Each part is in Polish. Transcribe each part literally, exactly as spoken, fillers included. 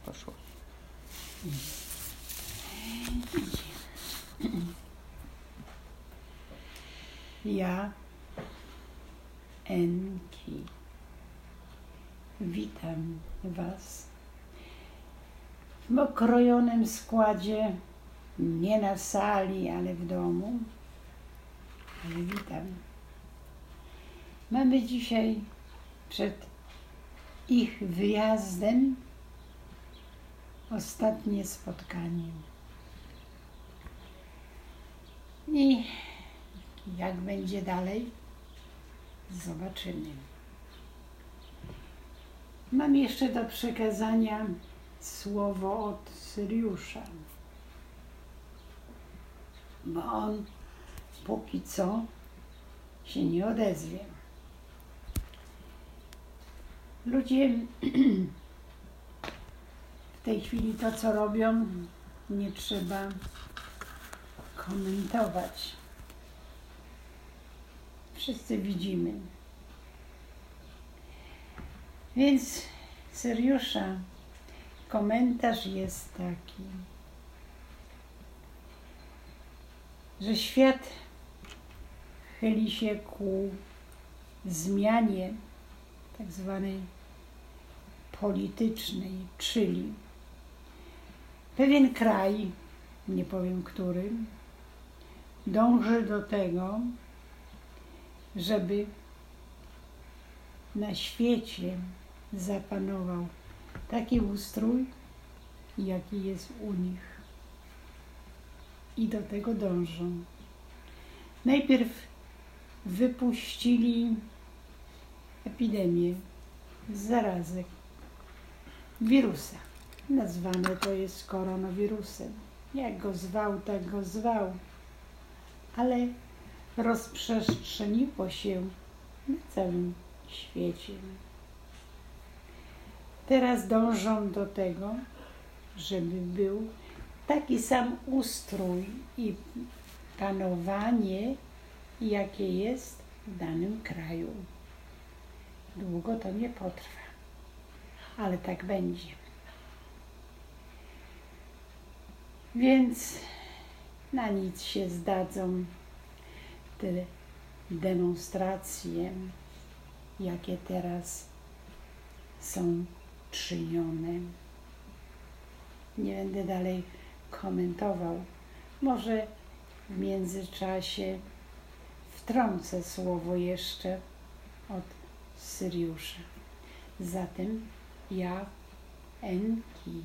poszło. Ja, Enki, witam Was w okrojonym składzie, nie na sali, ale w domu, ale witam. Mamy dzisiaj przed ich wyjazdem ostatnie spotkanie. I jak będzie dalej, zobaczymy. Mam jeszcze do przekazania słowo od Syriusza, bo on póki co się nie odezwie. Ludzie w tej chwili to, co robią, nie trzeba komentować. Wszyscy widzimy. Więc Syriusza komentarz jest taki, że świat chyli się ku zmianie tak zwanej politycznej, czyli pewien kraj, nie powiem który, dąży do tego, żeby na świecie zapanował taki ustrój, jaki jest u nich. I do tego dążą. Najpierw wypuścili epidemię, zarazę, wirusa. Nazwane to jest koronawirusem. Jak go zwał, tak go zwał. Ale rozprzestrzeniło się na całym świecie. Teraz dążą do tego, żeby był taki sam ustrój i panowanie, jakie jest w danym kraju. Długo to nie potrwa, ale tak będzie. Więc na nic się zdadzą te demonstracje, jakie teraz są czynione. Nie będę dalej komentował. Może w międzyczasie wtrącę słowo jeszcze od Syriusza. Zatem ja, Enki.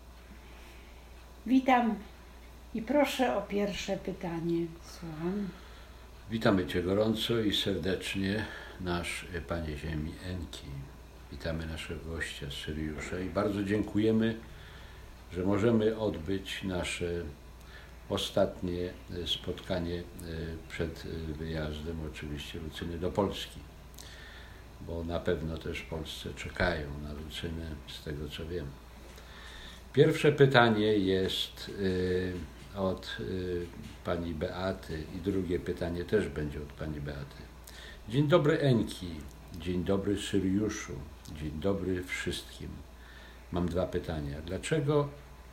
Witam i proszę o pierwsze pytanie. Słucham. Witamy Cię gorąco i serdecznie, nasz Panie Ziemi Enki. Witamy naszego gościa Syriusza i bardzo dziękujemy, że możemy odbyć nasze ostatnie spotkanie przed wyjazdem oczywiście Lucyny do Polski, bo na pewno też w Polsce czekają na Lucynę, z tego co wiem. Pierwsze pytanie jest od pani Beaty i drugie pytanie też będzie od pani Beaty. Dzień dobry Enki, dzień dobry Syriuszu, dzień dobry wszystkim. Mam dwa pytania. Dlaczego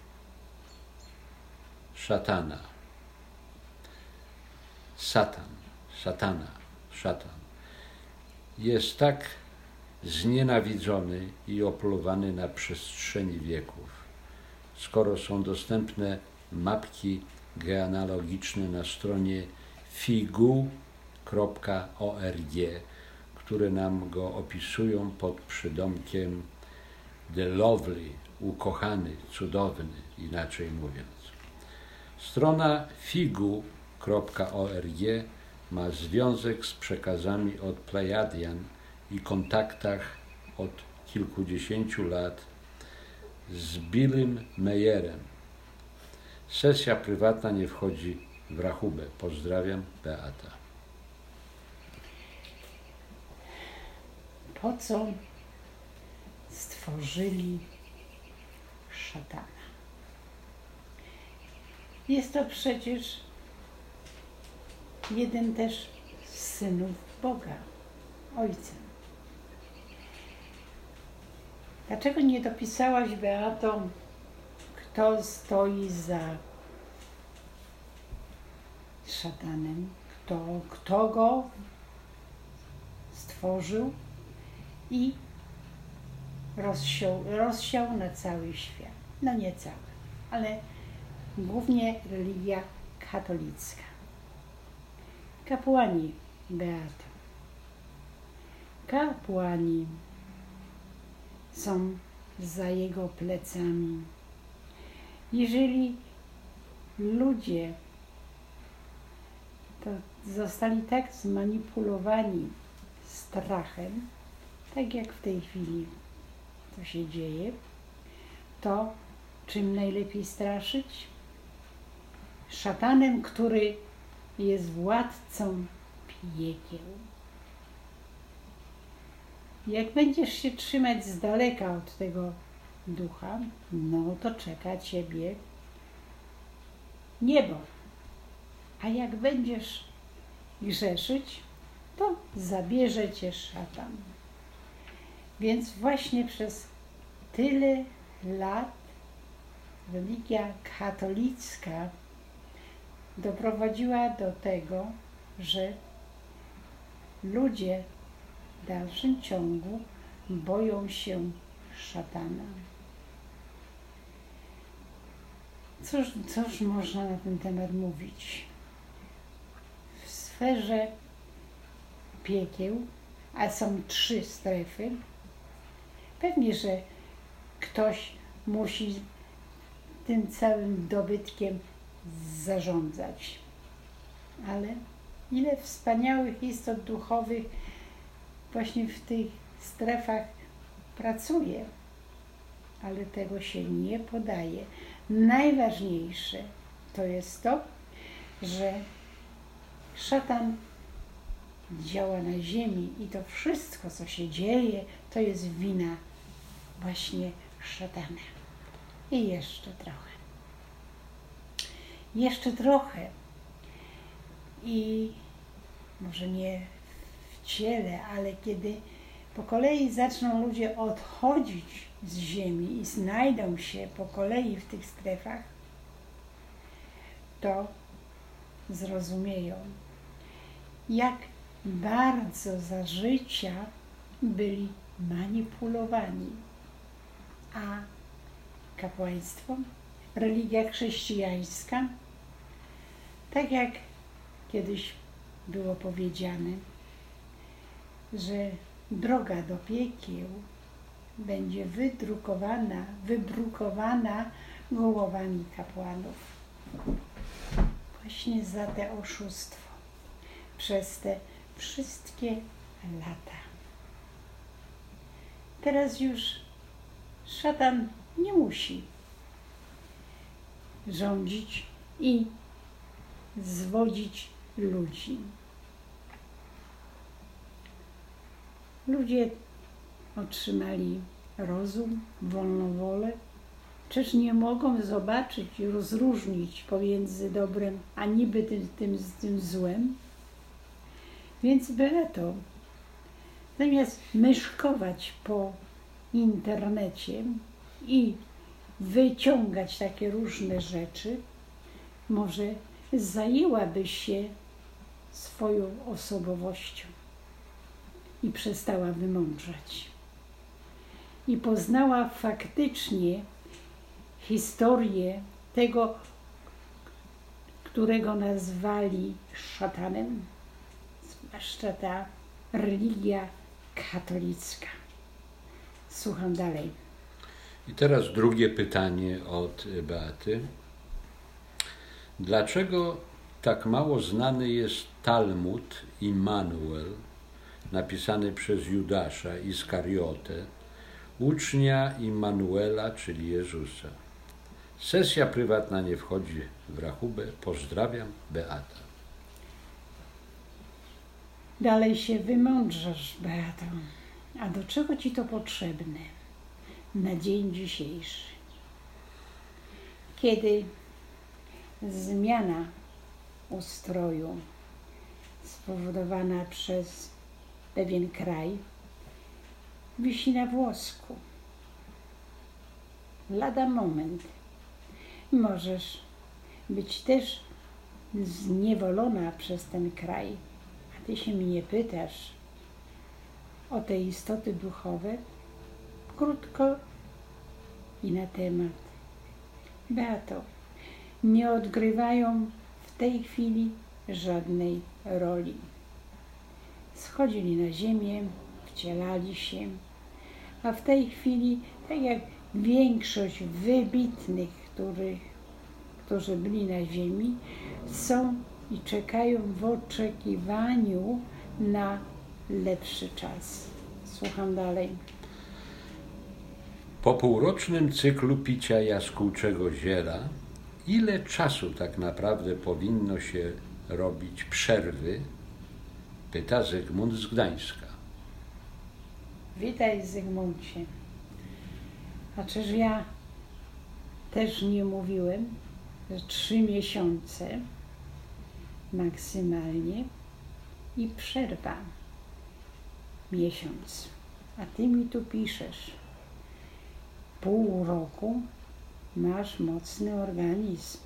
szatana, satan, szatana, szatan jest tak znienawidzony i opluwany na przestrzeni wieków, skoro są dostępne mapki genealogiczne na stronie figu kropka org, które nam go opisują pod przydomkiem the lovely, ukochany, cudowny, inaczej mówiąc. Strona figu kropka org ma związek z przekazami od Plejadian i kontaktach od kilkudziesięciu lat z Billym Meyerem. Sesja prywatna nie wchodzi w rachubę. Pozdrawiam, Beata. Po co stworzyli szatana? Jest to przecież jeden też z synów Boga, Ojca. Dlaczego nie dopisałaś, Beato, kto stoi za szatanem? Kto, kto go stworzył i rozsiał, rozsiał na cały świat. No nie cały, ale głównie religia katolicka. Kapłani, Beato. Kapłani są za jego plecami. Jeżeli ludzie to zostali tak zmanipulowani strachem, tak jak w tej chwili to się dzieje, to czym najlepiej straszyć? Szatanem, który jest władcą piekieł. Jak będziesz się trzymać z daleka od tego ducha, no to czeka ciebie niebo. A jak będziesz grzeszyć, to zabierze cię szatan. Więc właśnie przez tyle lat religia katolicka doprowadziła do tego, że ludzie w dalszym ciągu boją się szatana. Cóż, cóż można na ten temat mówić? W sferze piekieł, a są trzy strefy, pewnie, że ktoś musi tym całym dobytkiem zarządzać. Ale ile wspaniałych istot duchowych właśnie w tych strefach pracuje, ale tego się nie podaje. Najważniejsze to jest to, że szatan działa na ziemi i to wszystko, co się dzieje, to jest wina właśnie szatana. I jeszcze trochę. Jeszcze trochę. I może nie w ciele, ale kiedy po kolei zaczną ludzie odchodzić z ziemi i znajdą się po kolei w tych strefach, to zrozumieją, jak bardzo za życia byli manipulowani. A kapłaństwo, religia chrześcijańska, tak jak kiedyś było powiedziane, że droga do piekieł będzie wydrukowana, wybrukowana głowami kapłanów. Właśnie za te oszustwo, przez te wszystkie lata. Teraz już szatan nie musi rządzić i zwodzić ludzi. Ludzie otrzymali rozum, wolną wolę, czyż nie mogą zobaczyć i rozróżnić pomiędzy dobrem a niby tym, tym, tym złem? Więc Beato, zamiast myszkować po internecie i wyciągać takie różne rzeczy, może zajęłabyś się swoją osobowością i przestała wymądrzać. I poznała faktycznie historię tego, którego nazwali szatanem, zwłaszcza ta religia katolicka. Słucham dalej. I teraz drugie pytanie od Beaty. Dlaczego tak mało znany jest Talmud Immanuel, napisany przez Judasza Iskariotę, ucznia Immanuela, czyli Jezusa? Sesja prywatna nie wchodzi w rachubę. Pozdrawiam, Beata. Dalej się wymądrzasz, Beato. A do czego ci to potrzebne na dzień dzisiejszy? Kiedy zmiana ustroju spowodowana przez pewien kraj wisi na włosku, lada moment. Możesz być też zniewolona przez ten kraj, a ty się mnie pytasz o te istoty duchowe? Krótko i na temat. Beato, nie odgrywają w tej chwili żadnej roli. Schodzili na ziemię, wcielali się, a w tej chwili, tak jak większość wybitnych, których, którzy byli na ziemi, są i czekają w oczekiwaniu na lepszy czas. Słucham dalej. Po półrocznym cyklu picia jaskółczego ziela, ile czasu tak naprawdę powinno się robić przerwy? Pyta Zygmunt z Gdańska. Witaj, Zygmuncie. A czyż ja też nie mówiłem, że trzy miesiące maksymalnie i przerwa miesiąc. A ty mi tu piszesz, pół roku masz mocny organizm.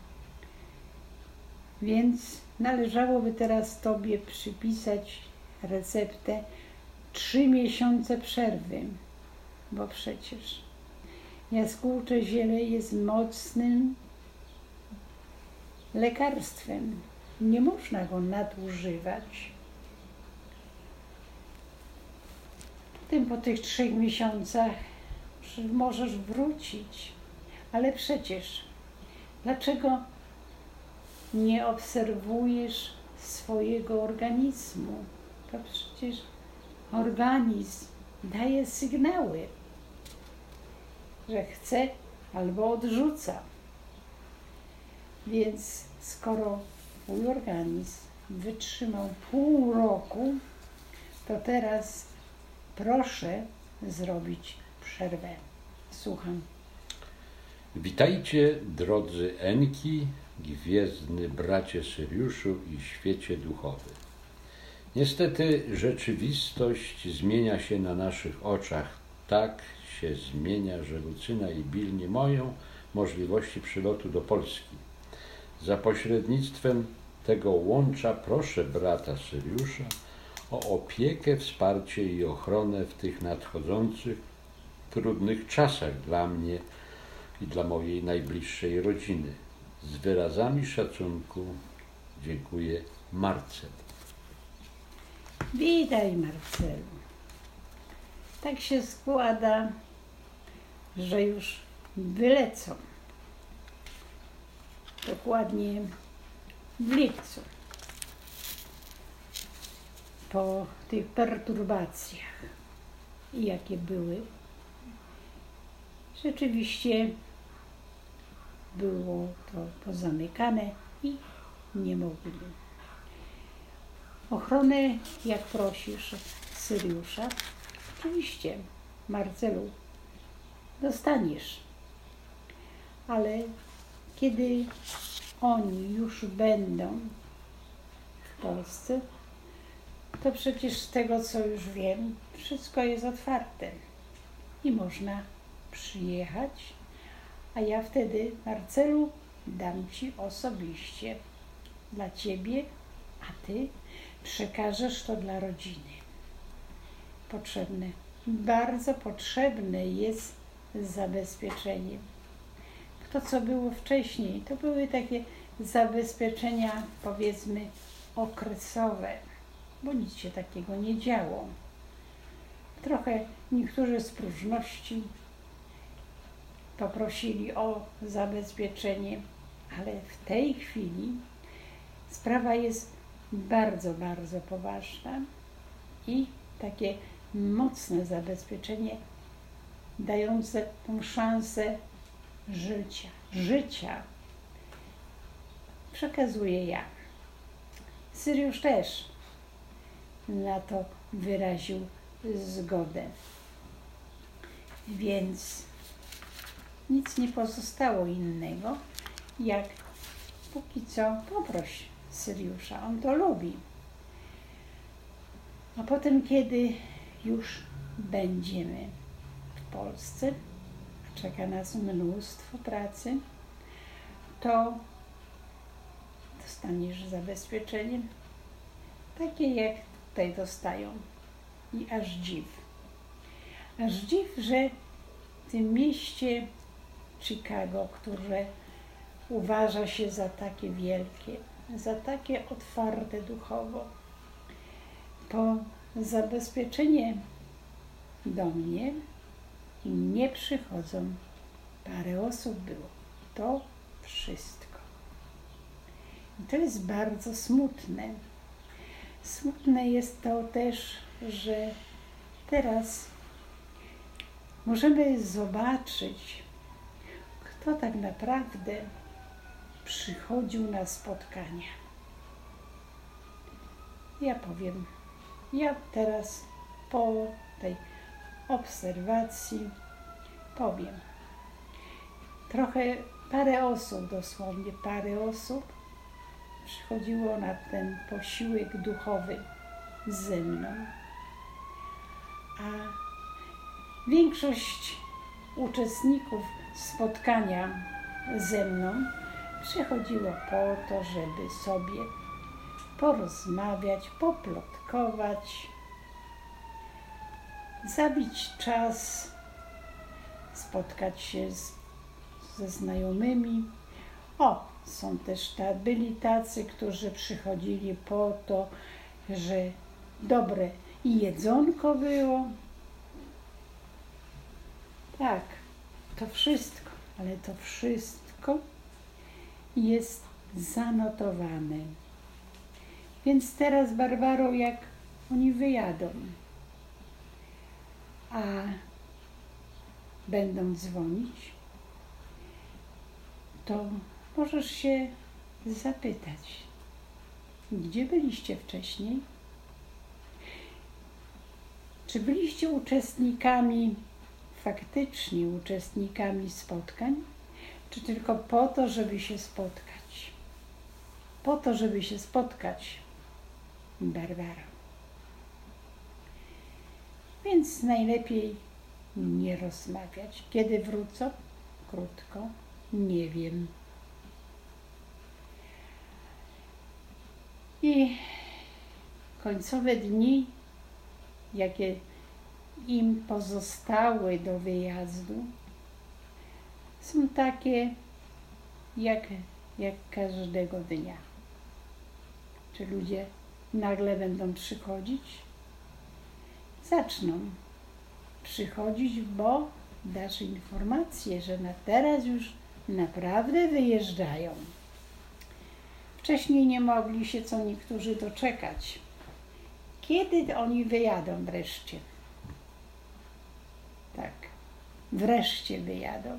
Więc należałoby teraz tobie przypisać receptę trzy miesiące przerwy, bo przecież jaskółcze ziele jest mocnym lekarstwem. Nie można go nadużywać. Potem po tych trzech miesiącach możesz wrócić. Ale przecież dlaczego nie obserwujesz swojego organizmu? To przecież organizm daje sygnały, że chce albo odrzuca. Więc skoro twój organizm wytrzymał pół roku, to teraz proszę zrobić przerwę. Słucham. Witajcie, drodzy Enki, gwiezdny bracie Syriuszu i świecie duchowy. Niestety rzeczywistość zmienia się na naszych oczach. Tak się zmienia, że Lucyna i Bill nie mają możliwości przylotu do Polski. Za pośrednictwem tego łącza proszę brata Syriusza o opiekę, wsparcie i ochronę w tych nadchodzących, trudnych czasach dla mnie i dla mojej najbliższej rodziny. Z wyrazami szacunku dziękuję, Marcel. Witaj, Marcelu. Tak się składa, że już wylecą. Dokładnie w lipcu. Po tych perturbacjach, jakie były, rzeczywiście było to pozamykane i nie mogli. Ochronę, jak prosisz, Syriusza, oczywiście, Marcelu, dostaniesz. Ale kiedy oni już będą w Polsce, to przecież z tego, co już wiem, wszystko jest otwarte i można przyjechać, a ja wtedy, Marcelu, dam ci osobiście dla ciebie, a ty przekażesz to dla rodziny. Potrzebne, bardzo potrzebne jest zabezpieczenie. To, co było wcześniej, to były takie zabezpieczenia, powiedzmy, okresowe, bo nic się takiego nie działo. Trochę niektórzy z próżności poprosili o zabezpieczenie, ale w tej chwili sprawa jest bardzo, bardzo poważna i takie mocne zabezpieczenie dające tą szansę życia, życia przekazuję ja. Syriusz też na to wyraził zgodę. Więc nic nie pozostało innego, jak póki co poproś Syriusza, on to lubi. A potem, kiedy już będziemy w Polsce, czeka nas mnóstwo pracy, to dostaniesz zabezpieczenie takie, jak tutaj dostają. I aż dziw. Aż dziw, że w tym mieście Chicago, które uważa się za takie wielkie, za takie otwarte duchowo, po zabezpieczenie do mnie nie przychodzą. Parę osób było. To wszystko. I to jest bardzo smutne. Smutne jest to też, że teraz możemy zobaczyć, kto tak naprawdę przychodził na spotkania. Ja powiem, ja teraz po tej obserwacji powiem. Trochę, parę osób, dosłownie parę osób przychodziło na ten posiłek duchowy ze mną. A większość uczestników spotkania ze mną przychodziło po to, żeby sobie porozmawiać, poplotkować, zabić czas, spotkać się z, ze znajomymi. O, są też ta, byli tacy, którzy przychodzili po to, że dobre i jedzonko było. Tak, to wszystko, ale to wszystko jest zanotowane. Więc teraz, Barbaro, jak oni wyjadą, a będą dzwonić, to możesz się zapytać, gdzie byliście wcześniej? Czy byliście uczestnikami, faktycznie uczestnikami spotkań, czy tylko po to, żeby się spotkać? Po to, żeby się spotkać, Barbaro. Więc najlepiej nie rozmawiać. Kiedy wrócą? Krótko. Nie wiem. I końcowe dni, jakie im pozostały do wyjazdu, są takie jak, jak każdego dnia. Czy ludzie nagle będą przychodzić? Zaczną przychodzić, bo dasz informację, że na teraz już naprawdę wyjeżdżają. Wcześniej nie mogli się co niektórzy doczekać. Kiedy oni wyjadą wreszcie? Tak, wreszcie wyjadą.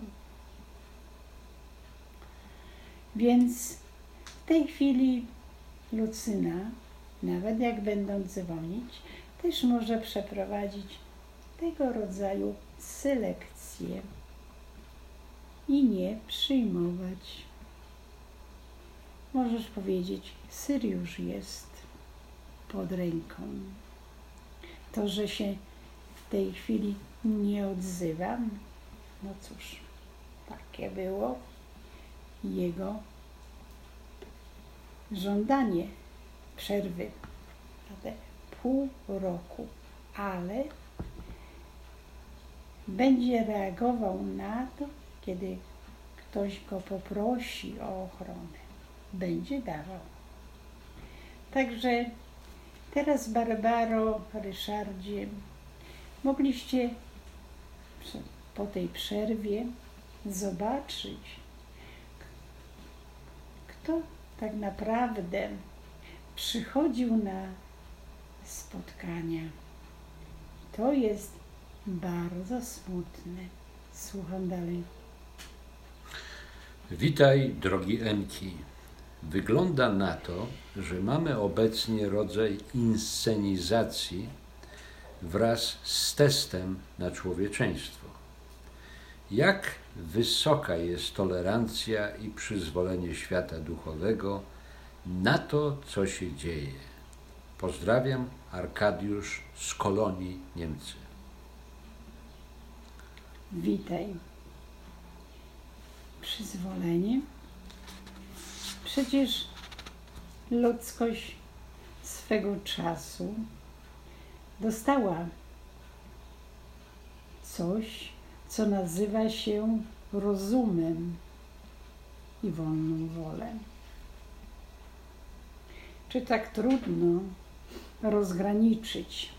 Więc w tej chwili Lucyna, nawet jak będą dzwonić, też może przeprowadzić tego rodzaju selekcję i nie przyjmować. Możesz powiedzieć, Syriusz jest pod ręką. To, że się w tej chwili nie odzywam, no cóż, takie było jego żądanie przerwy na te pół roku, ale będzie reagował na to, kiedy ktoś go poprosi o ochronę. Będzie dawał. Także teraz, Barbaro, Ryszardzie, mogliście po tej przerwie zobaczyć, kto tak naprawdę przychodził na spotkania. To jest bardzo smutne. Słucham dalej. Witaj, drogi Enki. Wygląda na to, że mamy obecnie rodzaj inscenizacji wraz z testem na człowieczeństwo. Jak wysoka jest tolerancja i przyzwolenie świata duchowego na to, co się dzieje? Pozdrawiam, Arkadiusz z Kolonii, Niemcy. Witaj. przyzwolenie. Przecież ludzkość swego czasu dostała coś, co nazywa się rozumem i wolną wolę. Czy tak trudno rozgraniczyć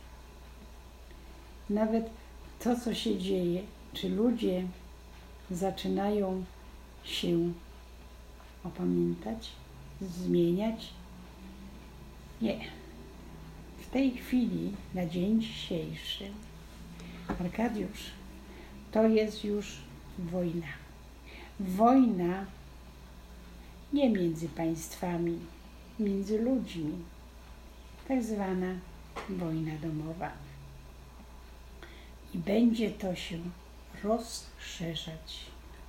nawet to, co się dzieje? Czy ludzie zaczynają się opamiętać, zmieniać? Nie. W tej chwili, na dzień dzisiejszy, Arkadiusz, to jest już wojna. Wojna nie między państwami, między ludźmi. Tak zwana wojna domowa. I będzie to się rozszerzać.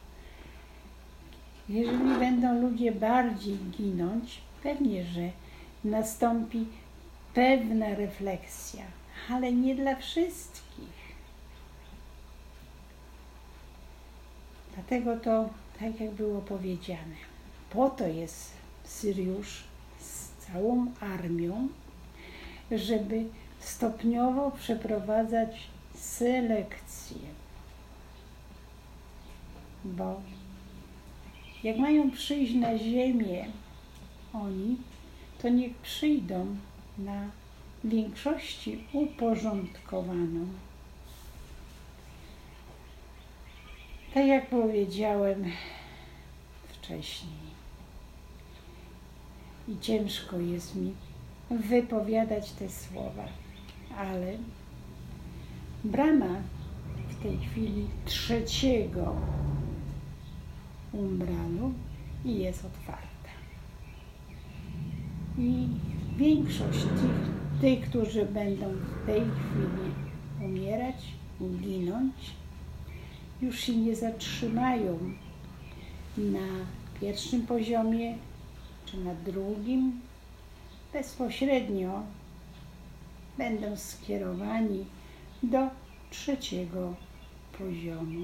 Jeżeli będą ludzie bardziej ginąć, pewnie, że nastąpi pewna refleksja, ale nie dla wszystkich. Dlatego to, tak jak było powiedziane, po to jest Syriusz z całą armią, żeby stopniowo przeprowadzać selekcję. Bo jak mają przyjść na ziemię oni, to niech przyjdą na większości uporządkowaną. Tak jak powiedziałem wcześniej. I ciężko jest mi wypowiadać te słowa, ale brama w tej chwili trzeciego umbralu i jest otwarta. I większość tych, tych, którzy będą w tej chwili umierać, ginąć, już się nie zatrzymają na pierwszym poziomie czy na drugim. Bezpośrednio będą skierowani do trzeciego poziomu.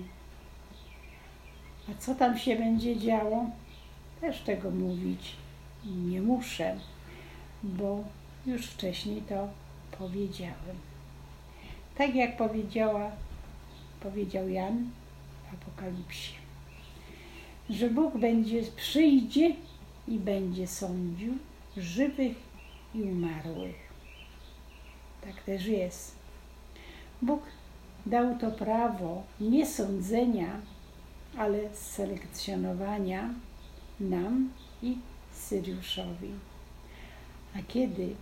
A co tam się będzie działo? Też tego mówić nie muszę, bo już wcześniej to powiedziałem. Tak jak powiedziała, powiedział Jan w Apokalipsie, że Bóg będzie, przyjdzie i będzie sądził żywych i umarłych. Tak też jest. Bóg dał to prawo nie sądzenia, ale selekcjonowania nam i Syriuszowi. A kiedy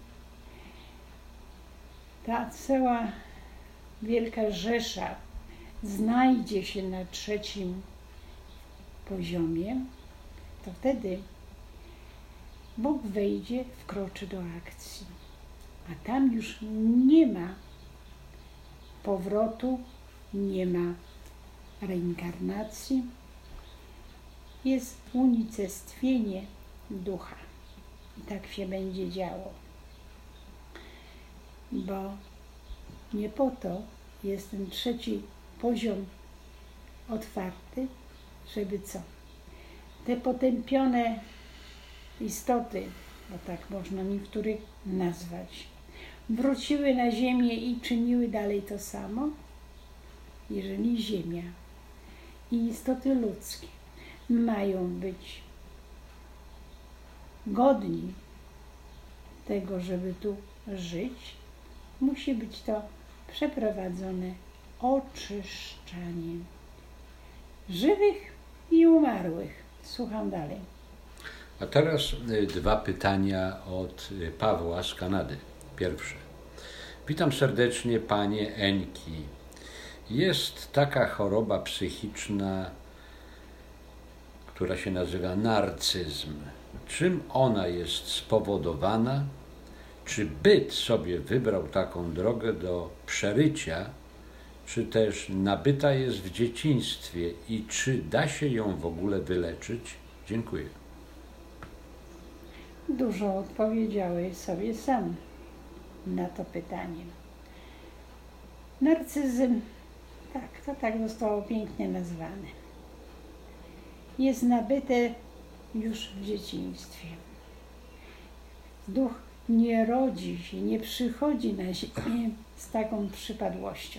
ta cała wielka rzesza znajdzie się na trzecim poziomie, to wtedy Bóg wejdzie, wkroczy do akcji. A tam już nie ma powrotu, nie ma reinkarnacji. Jest unicestwienie ducha. I tak się będzie działo. Bo nie po to jest ten trzeci poziom otwarty, żeby co? Te potępione istoty, bo tak można niektórych nazwać, wróciły na ziemię i czyniły dalej to samo? Jeżeli ziemia i istoty ludzkie mają być godni tego, żeby tu żyć, musi być to przeprowadzone oczyszczanie żywych i umarłych. Słucham dalej. A teraz dwa pytania od Pawła z Kanady. Pierwsze. Witam serdecznie panie Enki. Jest taka choroba psychiczna, która się nazywa narcyzm. Czym ona jest spowodowana? Czy byt sobie wybrał taką drogę do przerycia, czy też nabyta jest w dzieciństwie i czy da się ją w ogóle wyleczyć? Dziękuję. Dużo odpowiedziałeś sobie sam na to pytanie. Narcyzm, tak, to tak zostało pięknie nazwane. jest nabyte już w dzieciństwie. Duch nie rodzi się, nie przychodzi na ziemię z taką przypadłością.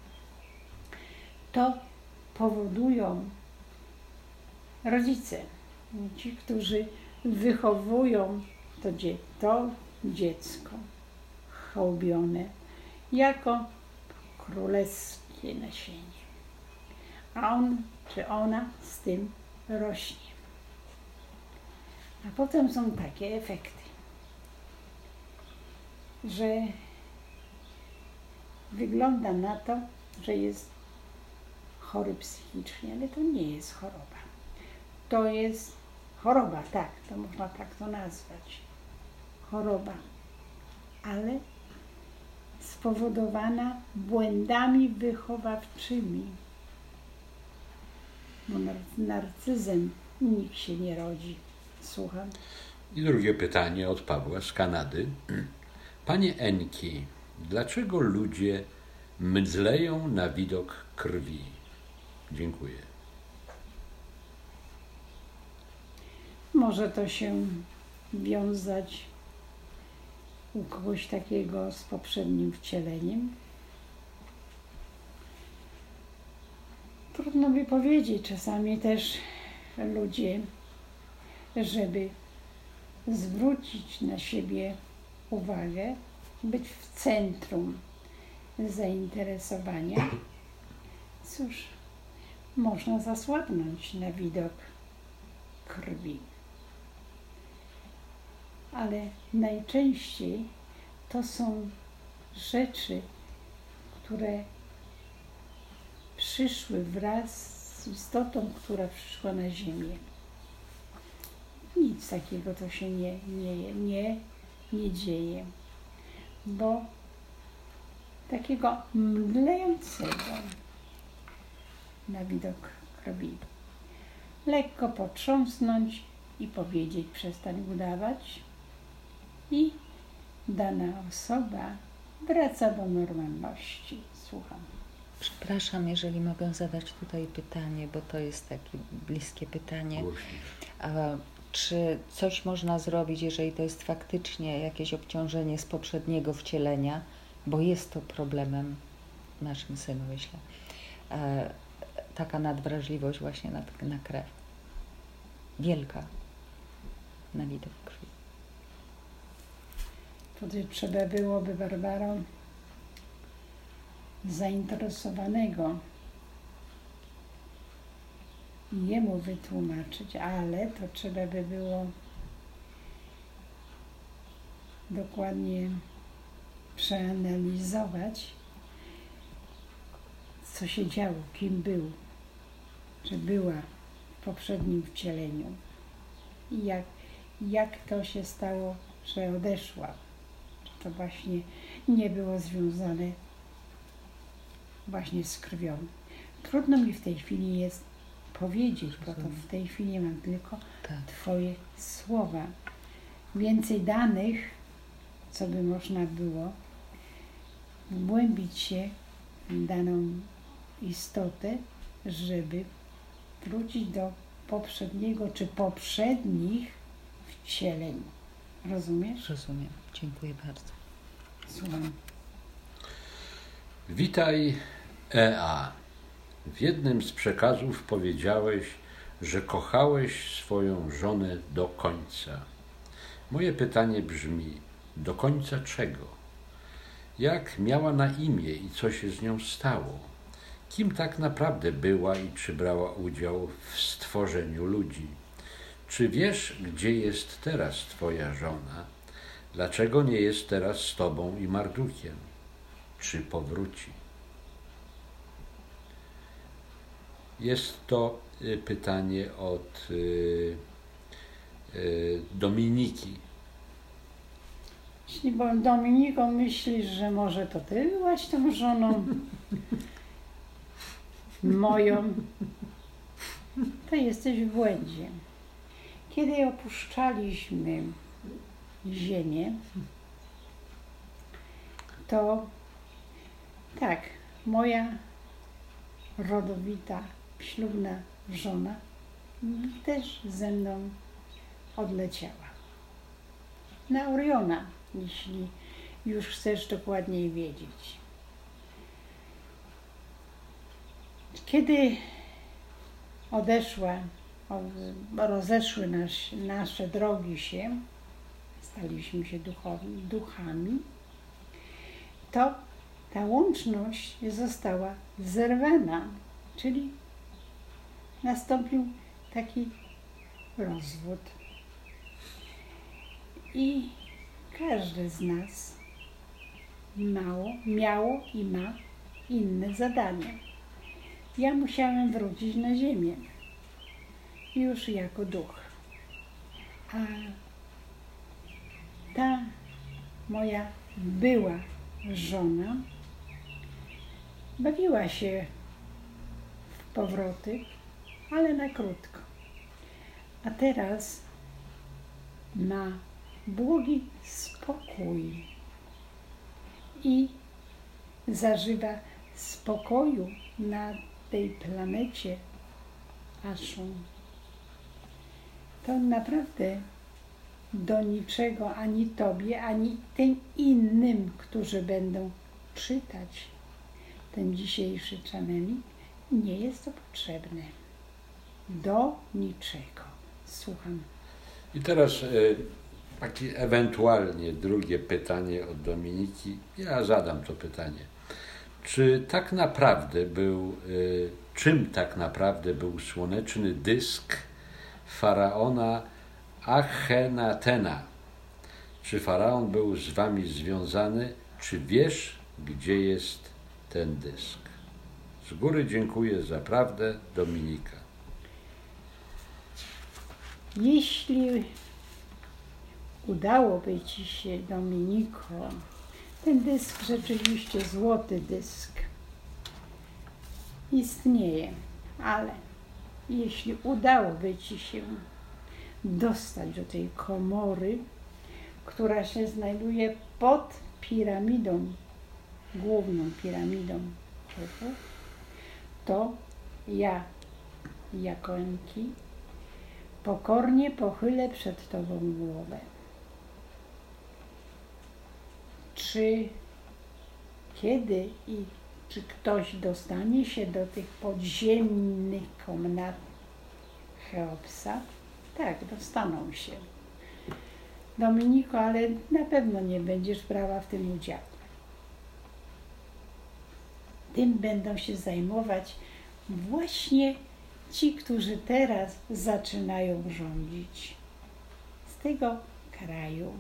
To powodują rodzice, ci, którzy wychowują to, dzie to dziecko hołbione jako królewskie nasienie. A on czy ona z tym rośnie. A potem są takie efekty, że wygląda na to, że jest chory psychicznie, ale to nie jest choroba. To jest choroba, tak, to można tak to nazwać. Choroba, ale spowodowana błędami wychowawczymi. Bo narcyzem nikt się nie rodzi. Słucham. I drugie pytanie od Pawła z Kanady. Panie Enki, dlaczego ludzie mdleją na widok krwi? Dziękuję. Może to się wiązać u kogoś takiego z poprzednim wcieleniem. Trudno mi powiedzieć. Czasami też ludzie, żeby zwrócić na siebie uwagę, być w centrum zainteresowania, cóż, można zasłabnąć na widok krwi. Ale najczęściej to są rzeczy, które przyszły wraz z istotą, która przyszła na ziemię. Nic takiego to się nie, nie, nie, nie dzieje, bo takiego mdlejącego na widok krwi lekko potrząsnąć i powiedzieć: przestań udawać, i dana osoba wraca do normalności. Słucham. Przepraszam, jeżeli mogę zadać tutaj pytanie, bo to jest takie bliskie pytanie. A czy coś można zrobić, jeżeli to jest faktycznie jakieś obciążenie z poprzedniego wcielenia, bo jest to problemem w naszym synu, myślę, e, taka nadwrażliwość właśnie na, na krew, wielka na widok krwi. Tutaj trzeba byłoby, Barbaro, zainteresowanego jemu wytłumaczyć, ale to trzeba by było dokładnie przeanalizować, co się działo, kim był, czy była w poprzednim wcieleniu i jak, jak to się stało, że odeszła. Czy to właśnie nie było związane właśnie z krwią. Trudno mi w tej chwili jest powiedzieć, bo to w tej chwili mam tylko Tak. Twoje słowa. Więcej danych, co by można było wgłębić się w daną istotę, żeby wrócić do poprzedniego czy poprzednich wcieleń. Rozumiesz? Rozumiem. Dziękuję bardzo. Słucham. Witaj, E A. W jednym z przekazów powiedziałeś, że kochałeś swoją żonę do końca. Moje pytanie brzmi: do końca czego? Jak miała na imię i co się z nią stało? Kim tak naprawdę była i czy brała udział w stworzeniu ludzi? Czy wiesz, gdzie jest teraz twoja żona? Dlaczego nie jest teraz z tobą i Mardukiem? Czy powróci? Jest to pytanie od y, y, Dominiki. Jeśli bo Dominiko myślisz, że może to ty byłaś tą żoną moją, to jesteś w błędzie. Kiedy opuszczaliśmy ziemię, to tak, moja rodowita, ślubna żona też ze mną odleciała. Na Oriona, jeśli już chcesz dokładniej wiedzieć. Kiedy odeszła, rozeszły nas, nasze drogi się, staliśmy się duchowi, duchami, to ta łączność została zerwana, czyli nastąpił taki rozwód. I każdy z nas mało, miało i ma inne zadanie. Ja musiałem wrócić na ziemię, już jako duch. A ta moja była żona bawiła się w powroty, ale na krótko. A teraz ma błogi spokój i zażywa spokoju na tej planecie Ashun. To naprawdę do niczego ani Tobie, ani tym innym, którzy będą czytać ten dzisiejszy channeling, nie jest to potrzebne. Do niczego. Słucham. I teraz y, takie ewentualnie drugie pytanie od Dominiki. Ja zadam to pytanie. Czy tak naprawdę był, y, czym tak naprawdę był słoneczny dysk faraona Achenatena? Czy faraon był z wami związany? Czy wiesz, gdzie jest ten dysk? Z góry dziękuję za prawdę, Dominika. Jeśli udałoby Ci się, Dominiko, ten dysk, rzeczywiście złoty dysk, istnieje, ale jeśli udałoby Ci się dostać do tej komory, która się znajduje pod piramidą, główną piramidą, to ja, jako Enki, pokornie pochylę przed Tobą głowę. Czy, kiedy i czy ktoś dostanie się do tych podziemnych komnat Cheopsa? Tak, dostaną się. Dominiko, ale na pewno nie będziesz brała w tym udziału. Tym będą się zajmować właśnie ci, którzy teraz zaczynają rządzić z tego kraju.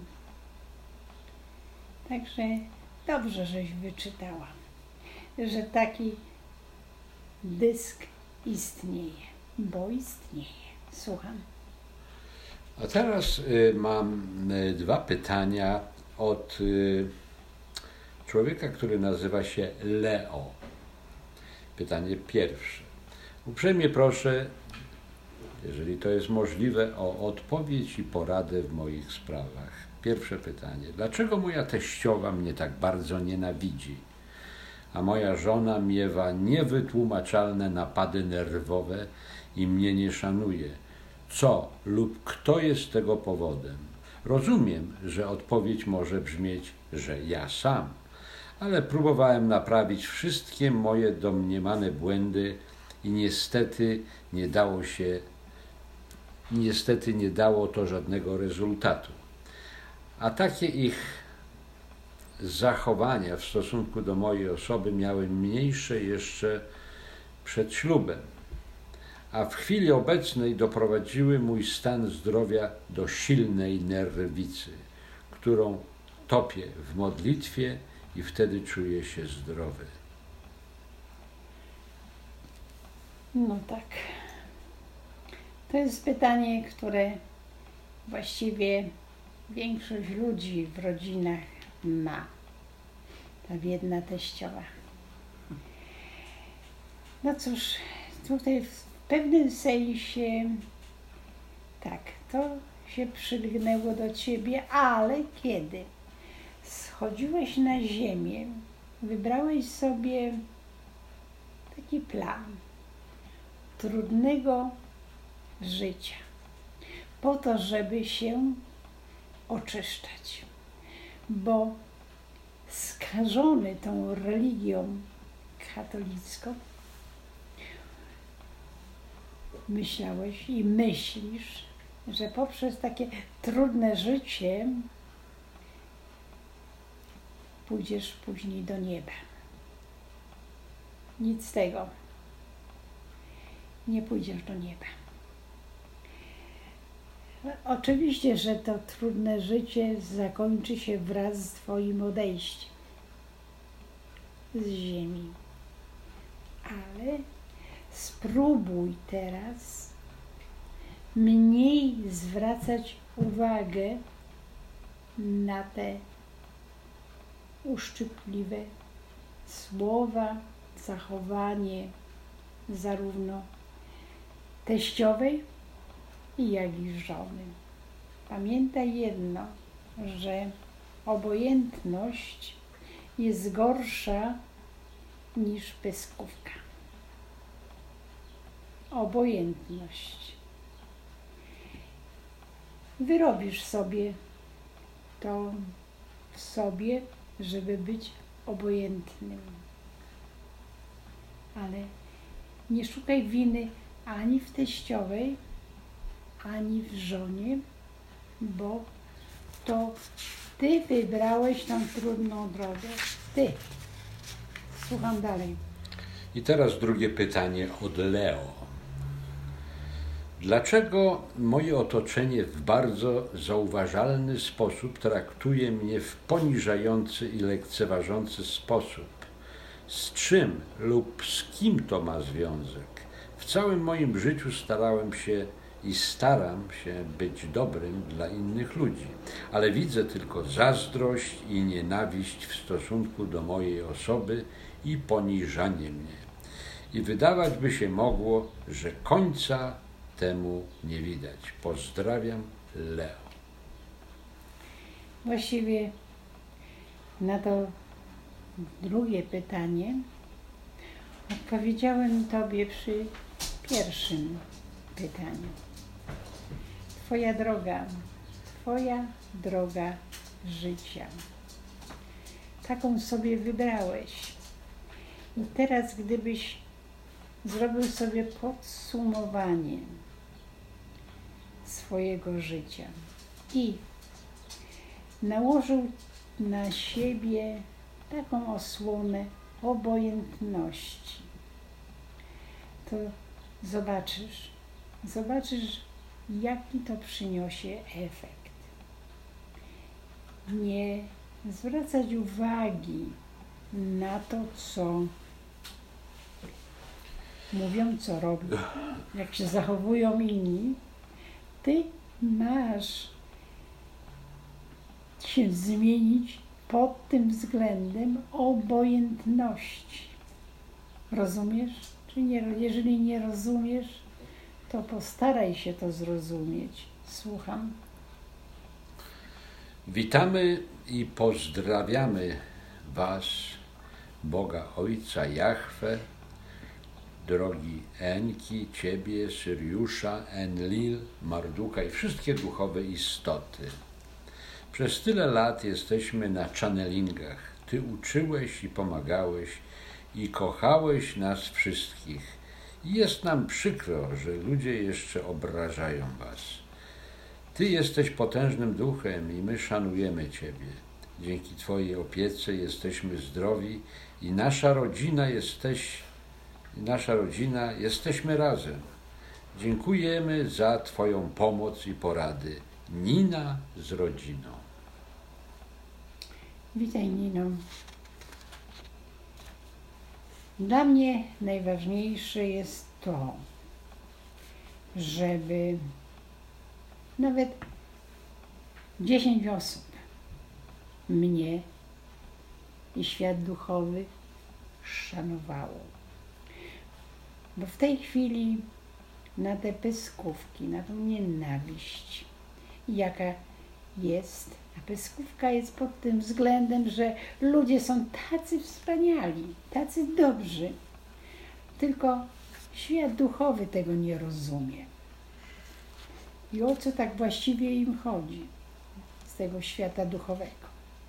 Także dobrze, żeś wyczytała, że taki dysk istnieje, bo istnieje. Słucham. A teraz y, mam y, dwa pytania od y, człowieka, który nazywa się Leo. Pytanie pierwsze. Uprzejmie proszę, jeżeli to jest możliwe, o odpowiedź i poradę w moich sprawach. Pierwsze pytanie. Dlaczego moja teściowa mnie tak bardzo nienawidzi, a moja żona miewa niewytłumaczalne napady nerwowe i mnie nie szanuje? Co lub kto jest tego powodem? Rozumiem, że odpowiedź może brzmieć, że ja sam, ale próbowałem naprawić wszystkie moje domniemane błędy i niestety nie dało się, niestety nie dało to żadnego rezultatu. A takie ich zachowania w stosunku do mojej osoby miały mniejsze jeszcze przed ślubem, a w chwili obecnej doprowadziły mój stan zdrowia do silnej nerwicy, którą topię w modlitwie i wtedy czuję się zdrowy. No tak. To jest pytanie, które właściwie większość ludzi w rodzinach ma. Ta biedna teściowa. No cóż, tutaj w pewnym sensie tak, to się przylgnęło do ciebie, ale kiedy schodziłeś na ziemię, wybrałeś sobie taki plan trudnego życia. Po to, żeby się oczyszczać. Bo skażony tą religią katolicką myślałeś i myślisz, że poprzez takie trudne życie pójdziesz później do nieba. Nic z tego. Nie pójdziesz do nieba. Oczywiście, że to trudne życie zakończy się wraz z Twoim odejściem z ziemi. Ale spróbuj teraz mniej zwracać uwagę na te uszczypliwe słowa, zachowanie zarówno teściowej, jak i żony. Pamiętaj jedno, że obojętność jest gorsza niż pyskówka. Obojętność. Wyrobisz sobie to w sobie, żeby być obojętnym. Ale nie szukaj winy ani w teściowej, ani w żonie, bo to Ty wybrałeś tą trudną drogę. Ty. Słucham dalej. I teraz drugie pytanie od Leo. Dlaczego moje otoczenie w bardzo zauważalny sposób traktuje mnie w poniżający i lekceważący sposób? Z czym lub z kim to ma związek? W całym moim życiu starałem się i staram się być dobrym dla innych ludzi, ale widzę tylko zazdrość i nienawiść w stosunku do mojej osoby i poniżanie mnie. I wydawać by się mogło, że końca temu nie widać. Pozdrawiam, Leo. Właściwie na to drugie pytanie odpowiedziałem Tobie przy pierwszym pytaniu. Twoja droga, Twoja droga życia. Taką sobie wybrałeś. I teraz, gdybyś zrobił sobie podsumowanie swojego życia i nałożył na siebie taką osłonę obojętności, to zobaczysz, zobaczysz, jaki to przyniesie efekt. Nie zwracać uwagi na to, co mówią, co robią, jak się zachowują inni. Ty masz się zmienić pod tym względem obojętności. Rozumiesz? Czy nie? Jeżeli nie rozumiesz, to postaraj się to zrozumieć. Słucham. Witamy i pozdrawiamy Was, Boga Ojca Jahwe, drogi Enki, Ciebie, Syriusza, Enlil, Marduka i wszystkie duchowe istoty. Przez tyle lat jesteśmy na channelingach. Ty uczyłeś i pomagałeś i kochałeś nas wszystkich. I jest nam przykro, że ludzie jeszcze obrażają Was. Ty jesteś potężnym duchem i my szanujemy Ciebie. Dzięki Twojej opiece jesteśmy zdrowi i nasza rodzina jesteś, nasza rodzina jesteśmy razem. Dziękujemy za Twoją pomoc i porady. Nina z rodziną. Witaj, Nino. Dla mnie najważniejsze jest to, żeby nawet dziesięć osób mnie i świat duchowy szanowało. Bo w tej chwili na te pyskówki, na tą nienawiść, jaka jest, a pyskówka jest pod tym względem, że ludzie są tacy wspaniali, tacy dobrzy, tylko świat duchowy tego nie rozumie. i o co tak właściwie im chodzi z tego świata duchowego.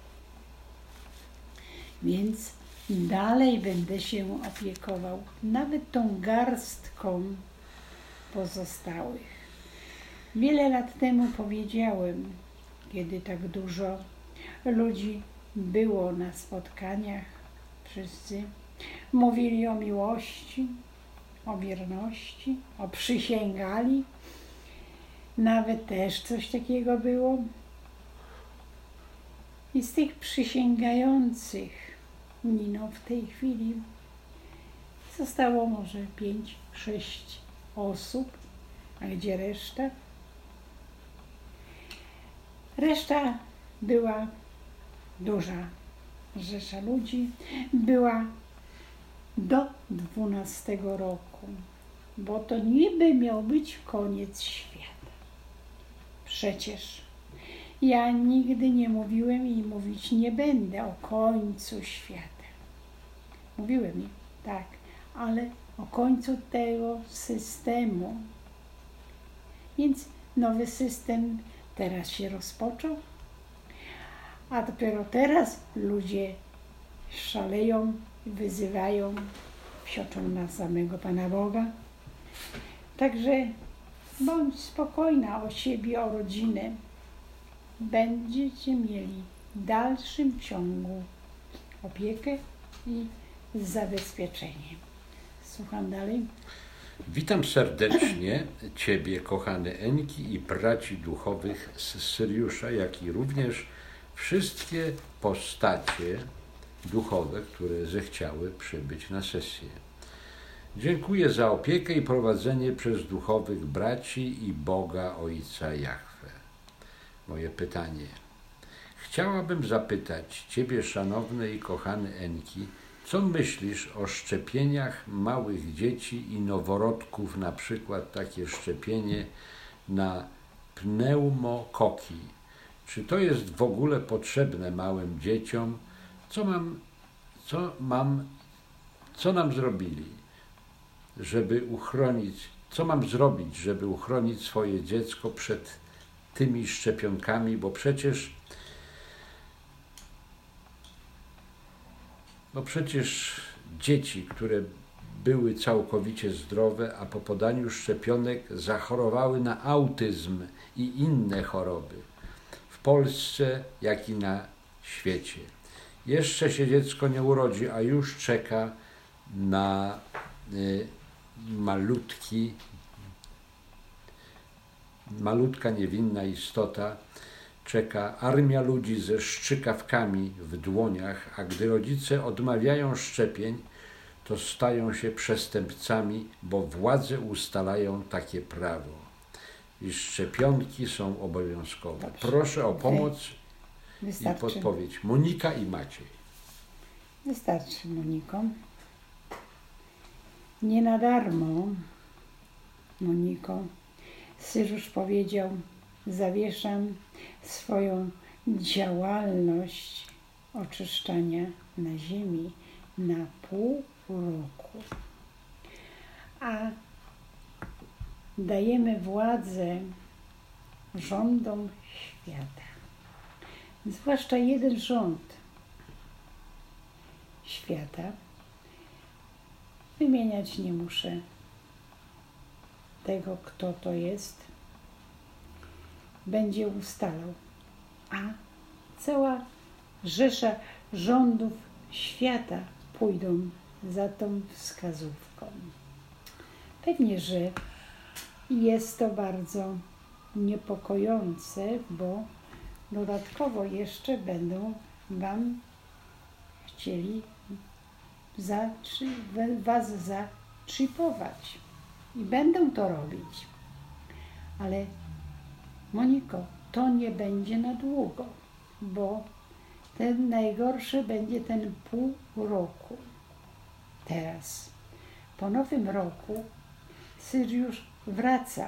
Więc dalej będę się opiekował nawet tą garstką pozostałych. Wiele lat temu powiedziałem, kiedy tak dużo ludzi było na spotkaniach, wszyscy mówili o miłości, o wierności, o przysięgali. Nawet też coś takiego było. I z tych przysięgających minął w tej chwili zostało może pięć, sześć osób, a gdzie reszta? Reszta była duża rzesza ludzi, była do dwunastego roku, bo to niby miał być koniec świata. Przecież ja nigdy nie mówiłem i mówić nie będę o końcu świata. Mówiłem im, tak, ale o końcu tego systemu. Więc nowy system teraz się rozpoczął, a dopiero teraz ludzie szaleją, wyzywają, psioczą na samego Pana Boga. Także bądź spokojna o siebie, o rodzinę. Będziecie mieli w dalszym ciągu opiekę i zabezpieczenie. Słucham dalej. Witam serdecznie Ciebie, kochany Enki, i braci duchowych z Syriusza, jak i również wszystkie postacie duchowe, które zechciały przybyć na sesję. Dziękuję za opiekę i prowadzenie przez duchowych braci i Boga Ojca Jahwe. Moje pytanie. Chciałabym zapytać Ciebie, szanowny i kochany Enki, co myślisz o szczepieniach małych dzieci i noworodków, na przykład takie szczepienie na pneumokoki? Czy to jest w ogóle potrzebne małym dzieciom? Co mam, co mam, co nam zrobili, żeby uchronić, co mam zrobić, żeby uchronić swoje dziecko przed tymi szczepionkami, bo przecież Bo przecież dzieci, które były całkowicie zdrowe, a po podaniu szczepionek zachorowały na autyzm i inne choroby. W Polsce, jak i na świecie. Jeszcze się dziecko nie urodzi, a już czeka na y, malutki, malutka niewinna istota. Czeka armia ludzi ze szczykawkami w dłoniach, a gdy rodzice odmawiają szczepień, to stają się przestępcami, bo władze ustalają takie prawo. I szczepionki są obowiązkowe. Dobrze. Proszę o pomoc Wystarczy. i podpowiedź. Monika i Maciej. Wystarczy, Moniko. Nie na darmo, Moniko, Syriusz powiedział: zawieszam swoją działalność oczyszczania na ziemi na pół roku. A dajemy władzę rządom świata. Zwłaszcza jeden rząd świata. Wymieniać nie muszę tego, kto to jest. Będzie ustalał, a cała rzesza rządów świata pójdą za tą wskazówką. Pewnie, że jest to bardzo niepokojące, bo dodatkowo jeszcze będą wam chcieli zatrzy, was zaczipować i będą to robić. Ale Moniko, to nie będzie na długo, bo ten najgorszy będzie ten pół roku. Teraz, po nowym roku, Syriusz wraca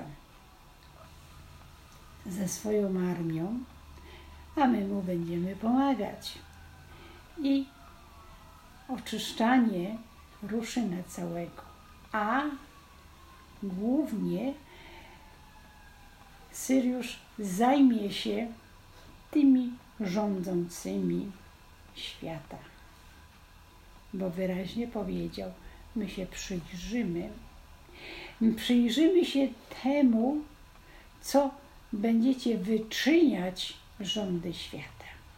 ze swoją armią, a my mu będziemy pomagać. I oczyszczanie ruszy na całego, a głównie Syriusz zajmie się tymi rządzącymi świata. Bo wyraźnie powiedział, my się przyjrzymy. My przyjrzymy się temu, co będziecie wyczyniać rządy świata.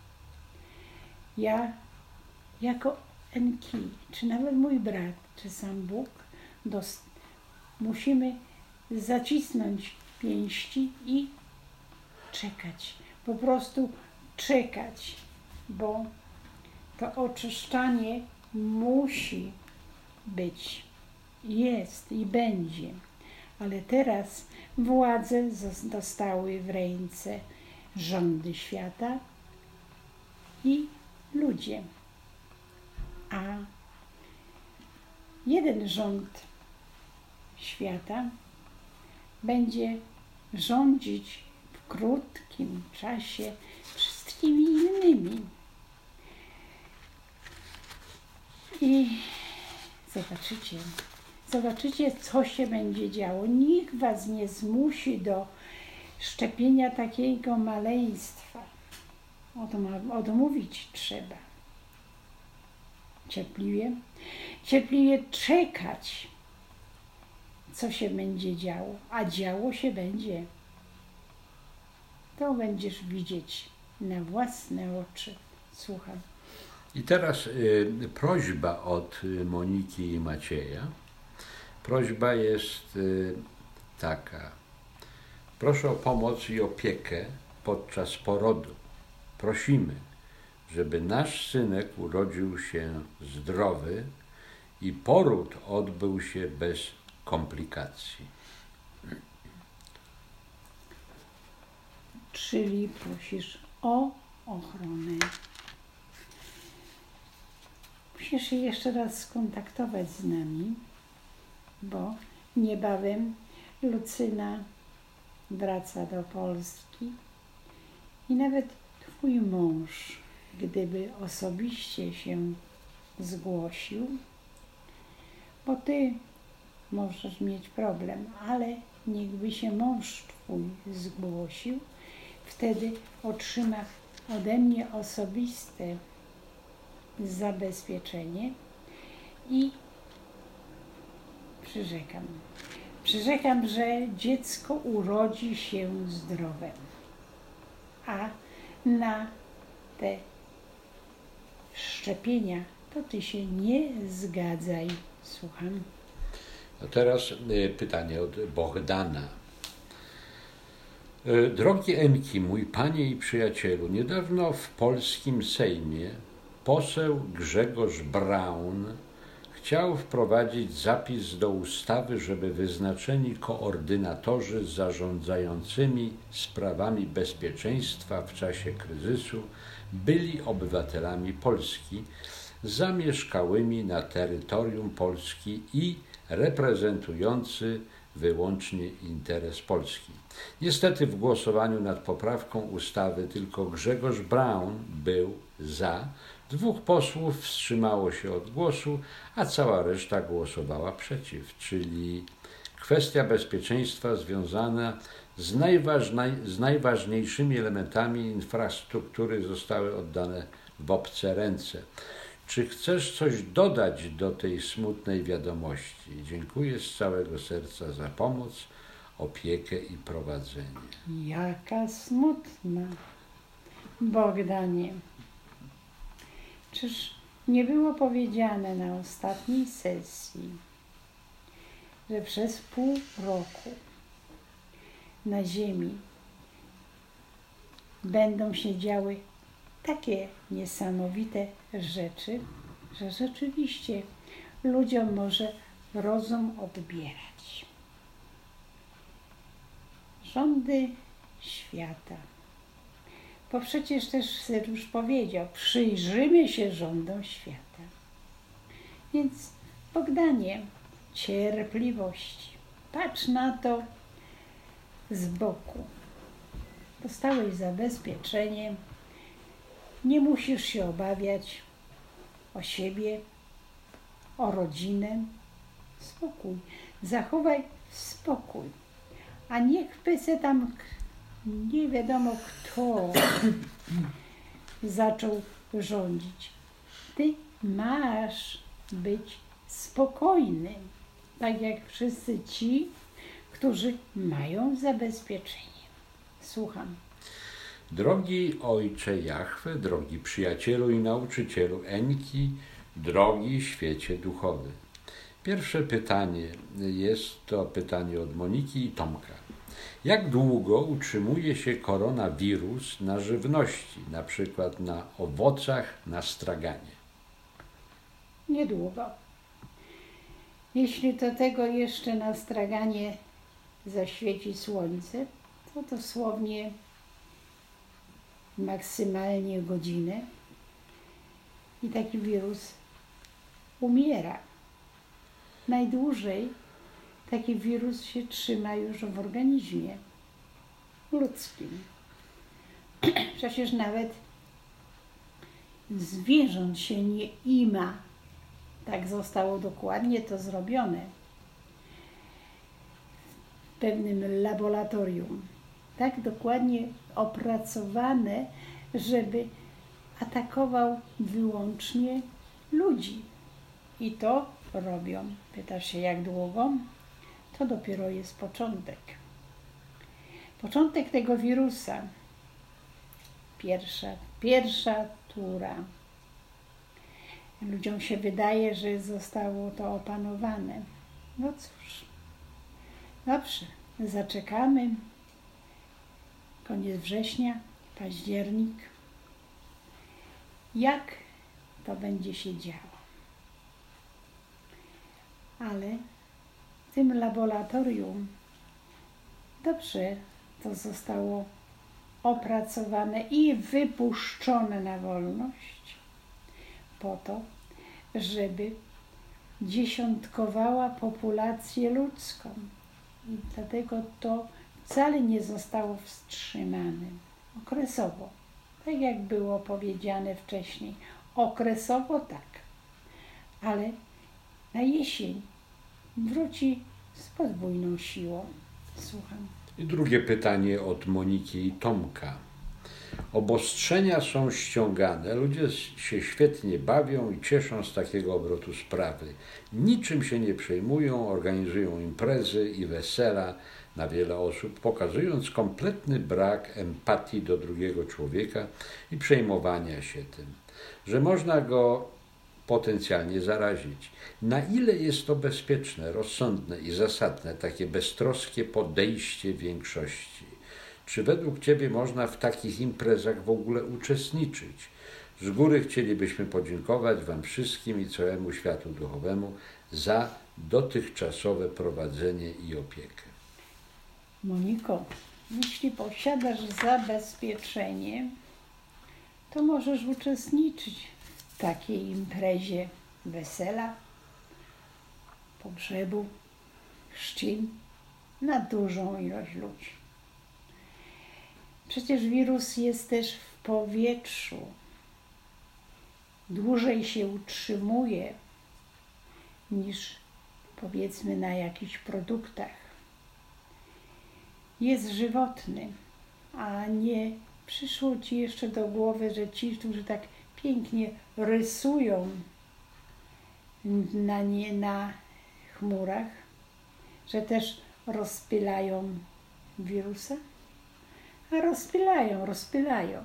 Ja jako Enki, czy nawet mój brat, czy sam Bóg, dos- musimy zacisnąć pięści i czekać. Po prostu czekać, bo to oczyszczanie musi być, jest i będzie. Ale teraz władze dostały w ręce rządy świata i ludzie. A jeden rząd świata będzie rządzić w krótkim czasie wszystkimi innymi. I zobaczycie, zobaczycie, co się będzie działo. Nikt was nie zmusi do szczepienia takiego maleństwa. Odmówić trzeba. Cierpliwie, cierpliwie czekać, co się będzie działo, a działo się będzie. To będziesz widzieć na własne oczy. Słucham. I teraz y, prośba od Moniki i Macieja. Prośba jest y, taka. Proszę o pomoc i opiekę podczas porodu. Prosimy, żeby nasz synek urodził się zdrowy i poród odbył się bez komplikacji. Czyli prosisz o ochronę. Musisz się jeszcze raz skontaktować z nami, bo niebawem Lucyna wraca do Polski i nawet twój mąż, gdyby osobiście się zgłosił, bo ty możesz mieć problem, ale niechby się mąż twój zgłosił, wtedy otrzyma ode mnie osobiste zabezpieczenie i przyrzekam, przyrzekam, że dziecko urodzi się zdrowe, a na te szczepienia to ty się nie zgadzaj. Słucham. A teraz y, pytanie od Bohdana. Y, Drogi Enki, mój panie i przyjacielu, niedawno w polskim Sejmie poseł Grzegorz Braun chciał wprowadzić zapis do ustawy, żeby wyznaczeni koordynatorzy zarządzającymi sprawami bezpieczeństwa w czasie kryzysu byli obywatelami Polski zamieszkałymi na terytorium Polski i reprezentujący wyłącznie interes Polski. Niestety w głosowaniu nad poprawką ustawy tylko Grzegorz Braun był za, dwóch posłów wstrzymało się od głosu, a cała reszta głosowała przeciw, czyli kwestia bezpieczeństwa związana z, najważnej, z najważniejszymi elementami infrastruktury zostały oddane w obce ręce. Czy chcesz coś dodać do tej smutnej wiadomości? Dziękuję z całego serca za pomoc, opiekę i prowadzenie. Jaka smutna, Bogdanie. Czyż nie było powiedziane na ostatniej sesji, że przez pół roku na ziemi będą się działy takie niesamowite rzeczy, że rzeczywiście ludziom może rozum odbierać. Rządy świata. Bo przecież też Syriusz powiedział, przyjrzymy się rządom świata. Więc Bogdanie, cierpliwości. Patrz na to z boku. Dostałeś zabezpieczenie. Nie musisz się obawiać o siebie, o rodzinę. Spokój. Zachowaj spokój. A niech by se tam nie wiadomo kto zaczął rządzić. Ty masz być spokojny, tak jak wszyscy ci, którzy mają zabezpieczenie. Słucham. Drogi Ojcze Jahwe, drogi przyjacielu i nauczycielu Enki, drogi świecie duchowy. Pierwsze pytanie jest to pytanie od Moniki i Tomka. Jak długo utrzymuje się koronawirus na żywności, na przykład na owocach, na straganie? Niedługo. Jeśli do tego jeszcze na straganie zaświeci słońce, to dosłownie maksymalnie godzinę i taki wirus umiera. Najdłużej taki wirus się trzyma już w organizmie ludzkim. Przecież nawet zwierząt się nie ima. Tak zostało dokładnie to zrobione w pewnym laboratorium. Tak dokładnie opracowane, żeby atakował wyłącznie ludzi. I to robią. Pytasz się, jak długo? To dopiero jest początek. Początek tego wirusa. Pierwsza, pierwsza tura. Ludziom się wydaje, że zostało to opanowane. No cóż, dobrze, zaczekamy. Koniec września, październik. Jak to będzie się działo? Ale w tym laboratorium dobrze to zostało opracowane i wypuszczone na wolność po to, żeby dziesiątkowała populację ludzką. I dlatego to wcale nie zostało wstrzymane. Okresowo, tak jak było powiedziane wcześniej. Okresowo tak, ale na jesień wróci z podwójną siłą. Słucham. I drugie pytanie od Moniki i Tomka. Obostrzenia są ściągane, ludzie się świetnie bawią i cieszą z takiego obrotu sprawy. Niczym się nie przejmują, organizują imprezy i wesela na wiele osób, pokazując kompletny brak empatii do drugiego człowieka i przejmowania się tym, że można go potencjalnie zarazić. Na ile jest to bezpieczne, rozsądne i zasadne takie beztroskie podejście większości? Czy według Ciebie można w takich imprezach w ogóle uczestniczyć? Z góry chcielibyśmy podziękować Wam wszystkim i całemu światu duchowemu za dotychczasowe prowadzenie i opiekę. Moniko, jeśli posiadasz zabezpieczenie, to możesz uczestniczyć w takiej imprezie wesela, pogrzebu, chrzcin na dużą ilość ludzi. Przecież wirus jest też w powietrzu. Dłużej się utrzymuje niż powiedzmy na jakichś produktach. Jest żywotny, a nie przyszło Ci jeszcze do głowy, że ci, którzy tak pięknie rysują na, nie, na chmurach, że też rozpylają wirusa? A rozpylają, rozpylają.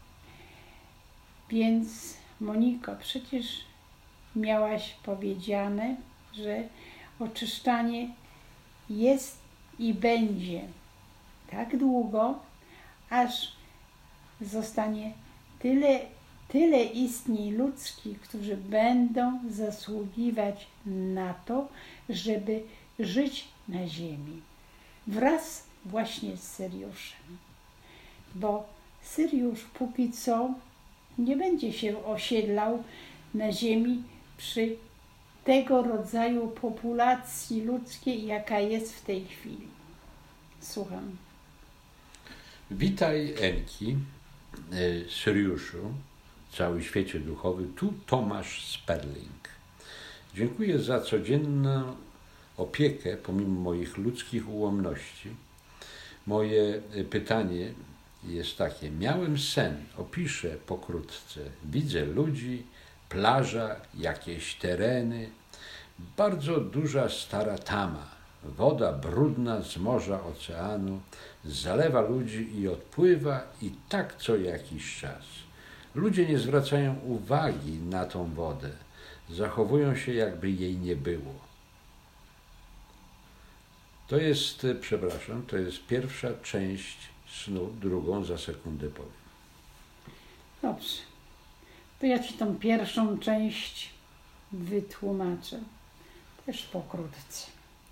Więc Moniko, przecież miałaś powiedziane, że oczyszczanie jest i będzie tak długo, aż zostanie tyle, tyle istnień ludzkich, którzy będą zasługiwać na to, żeby żyć na ziemi. Wraz właśnie z Syriuszem. Bo Syriusz póki co nie będzie się osiedlał na ziemi przy tego rodzaju populacji ludzkiej, jaka jest w tej chwili. Słucham. Witaj Enki, Syriuszu, cały świecie duchowy, tu Tomasz Sperling. Dziękuję za codzienną opiekę pomimo moich ludzkich ułomności. Moje pytanie jest takie. Miałem sen, opiszę pokrótce. Widzę ludzi, plaża, jakieś tereny, bardzo duża stara tama. Woda brudna z morza, oceanu, zalewa ludzi i odpływa i tak co jakiś czas. Ludzie nie zwracają uwagi na tą wodę. Zachowują się, jakby jej nie było. To jest, przepraszam, to jest pierwsza część snu, drugą za sekundę powiem. Dobrze. To ja Ci tą pierwszą część wytłumaczę. Też pokrótce.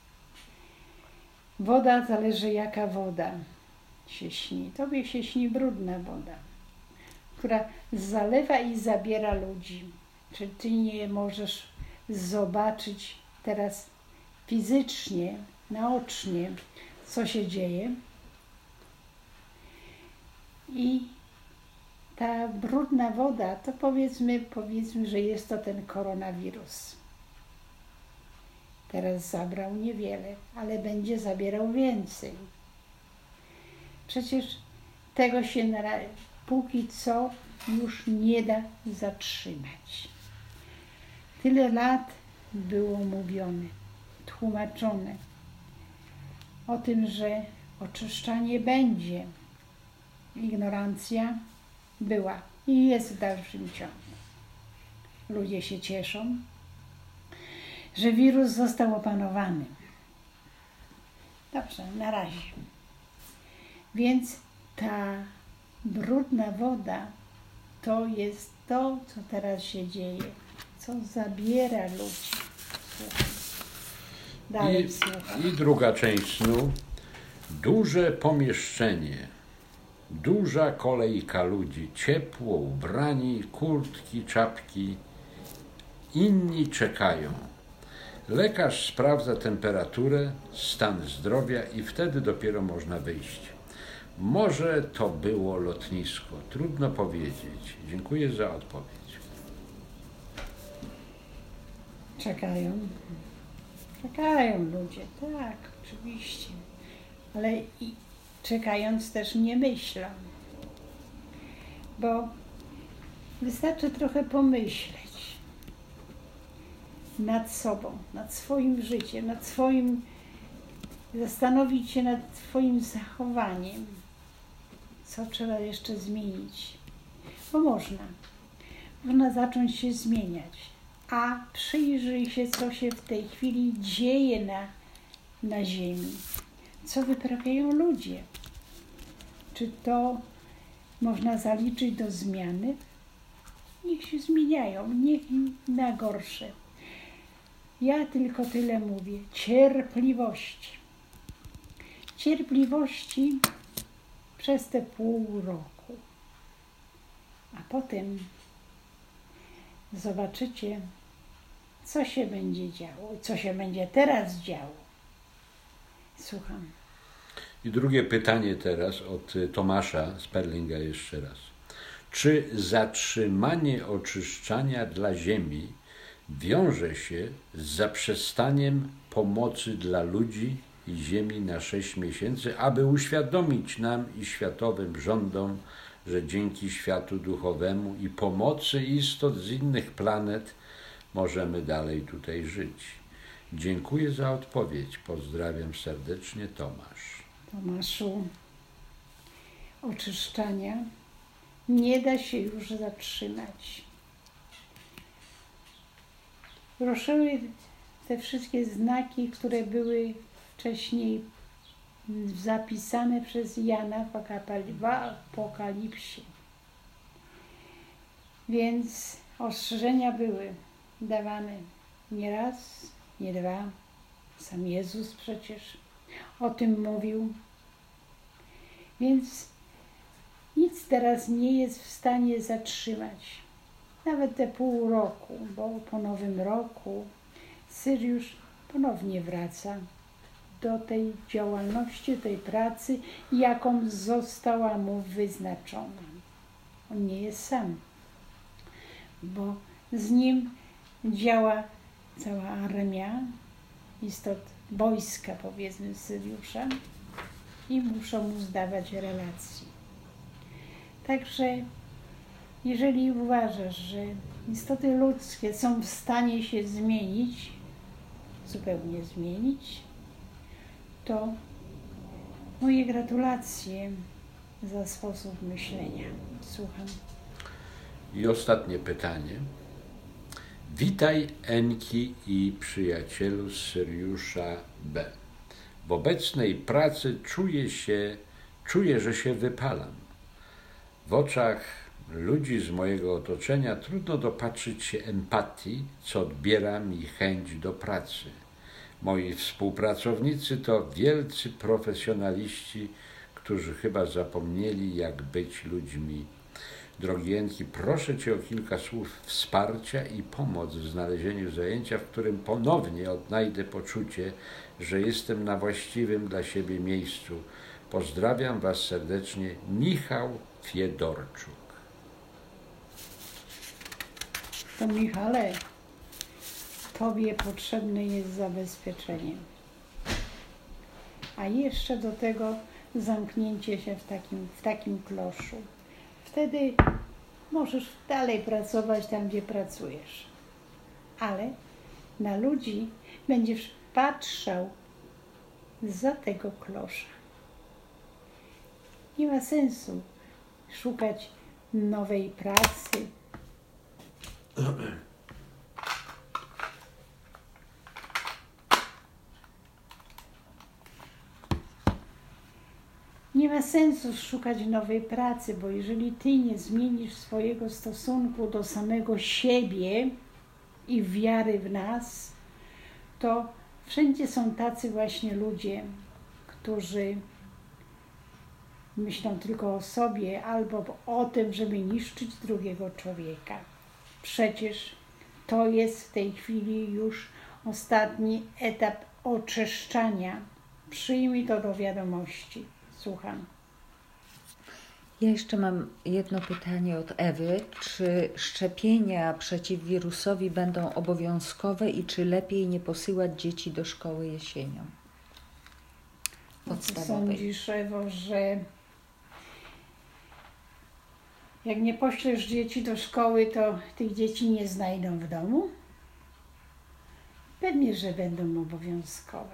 Woda, zależy jaka woda się śni. Tobie się śni brudna woda, która zalewa i zabiera ludzi. Czy Ty nie możesz zobaczyć teraz fizycznie, naocznie, co się dzieje? I ta brudna woda, to powiedzmy, powiedzmy, że jest to ten koronawirus. Teraz zabrał niewiele, ale będzie zabierał więcej. Przecież tego się na, póki co już nie da zatrzymać. Tyle lat było mówione, tłumaczone o tym, że oczyszczanie będzie. Ignorancja była i jest w dalszym ciągu. Ludzie się cieszą, że wirus został opanowany. Dobrze, na razie. Więc ta brudna woda to jest to, co teraz się dzieje, co zabiera ludzi. Dalej I, słucham. I druga część snu. Duże pomieszczenie. Duża kolejka ludzi, ciepło ubrani, kurtki, czapki. Inni czekają. Lekarz sprawdza temperaturę, stan zdrowia i wtedy dopiero można wyjść. Może to było lotnisko, trudno powiedzieć. Dziękuję za odpowiedź. Czekają. Czekają ludzie, tak, oczywiście. Ale i czekając też nie myślą. Bo wystarczy trochę pomyśleć nad sobą, nad swoim życiem, nad swoim, zastanowić się nad swoim zachowaniem, co trzeba jeszcze zmienić. Bo można, można zacząć się zmieniać, a przyjrzyj się, co się w tej chwili dzieje na, na ziemi, co wyprawiają ludzie. Czy to można zaliczyć do zmiany? Niech się zmieniają, niech na gorsze. Ja tylko tyle mówię. Cierpliwości. Cierpliwości przez te pół roku. A potem zobaczycie, co się będzie działo, co się będzie teraz działo. Słucham. I drugie pytanie teraz od Tomasza z Perlinga jeszcze raz. Czy zatrzymanie oczyszczania dla ziemi wiąże się z zaprzestaniem pomocy dla ludzi i ziemi na sześć miesięcy, aby uświadomić nam i światowym rządom, że dzięki światu duchowemu i pomocy istot z innych planet możemy dalej tutaj żyć? Dziękuję za odpowiedź. Pozdrawiam serdecznie, Tomasz. Tomaszu, oczyszczania nie da się już zatrzymać. Ruszyły te wszystkie znaki, które były wcześniej zapisane przez Jana w Apokalipsie. Więc ostrzeżenia były dawane nie raz, nie dwa. Sam Jezus przecież o tym mówił. Więc nic teraz nie jest w stanie zatrzymać. Nawet te pół roku, bo po nowym roku Syriusz ponownie wraca do tej działalności, tej pracy, jaką została mu wyznaczona. On nie jest sam, bo z nim działa cała armia istot wojska, powiedzmy, Syriusza. i muszą uzdawać relacji. Także jeżeli uważasz, że istoty ludzkie są w stanie się zmienić, zupełnie zmienić, to moje gratulacje za sposób myślenia. Słucham. I ostatnie pytanie. Witaj Enki i przyjacielu z Syriusza B. W obecnej pracy czuję się, czuję, że się wypalam. W oczach ludzi z mojego otoczenia trudno dopatrzyć się empatii, co odbiera mi chęć do pracy. Moi współpracownicy to wielcy profesjonaliści, którzy chyba zapomnieli, jak być ludźmi. Drogi Enki, proszę Cię o kilka słów wsparcia i pomoc w znalezieniu zajęcia, w którym ponownie odnajdę poczucie, że jestem na właściwym dla siebie miejscu. Pozdrawiam Was serdecznie, Michał Fiedorczuk. To Michale, Tobie potrzebne jest zabezpieczenie. A jeszcze do tego zamknięcie się w takim, w takim kloszu. Wtedy możesz dalej pracować tam, gdzie pracujesz. Ale na ludzi będziesz patrzał za tego klosza. Nie ma sensu szukać nowej pracy. Nie ma sensu szukać nowej pracy, bo jeżeli ty nie zmienisz swojego stosunku do samego siebie i wiary w nas, to wszędzie są tacy właśnie ludzie, którzy myślą tylko o sobie albo o tym, żeby niszczyć drugiego człowieka. Przecież to jest w tej chwili już ostatni etap oczyszczania. Przyjmij to do wiadomości. Słucham. Ja jeszcze mam jedno pytanie od Ewy. Czy szczepienia przeciw wirusowi będą obowiązkowe i czy lepiej nie posyłać dzieci do szkoły jesienią? Podstawowej. Sądzisz, Ewo, że jak nie poślesz dzieci do szkoły, to tych dzieci nie znajdą w domu? Pewnie, że będą obowiązkowe.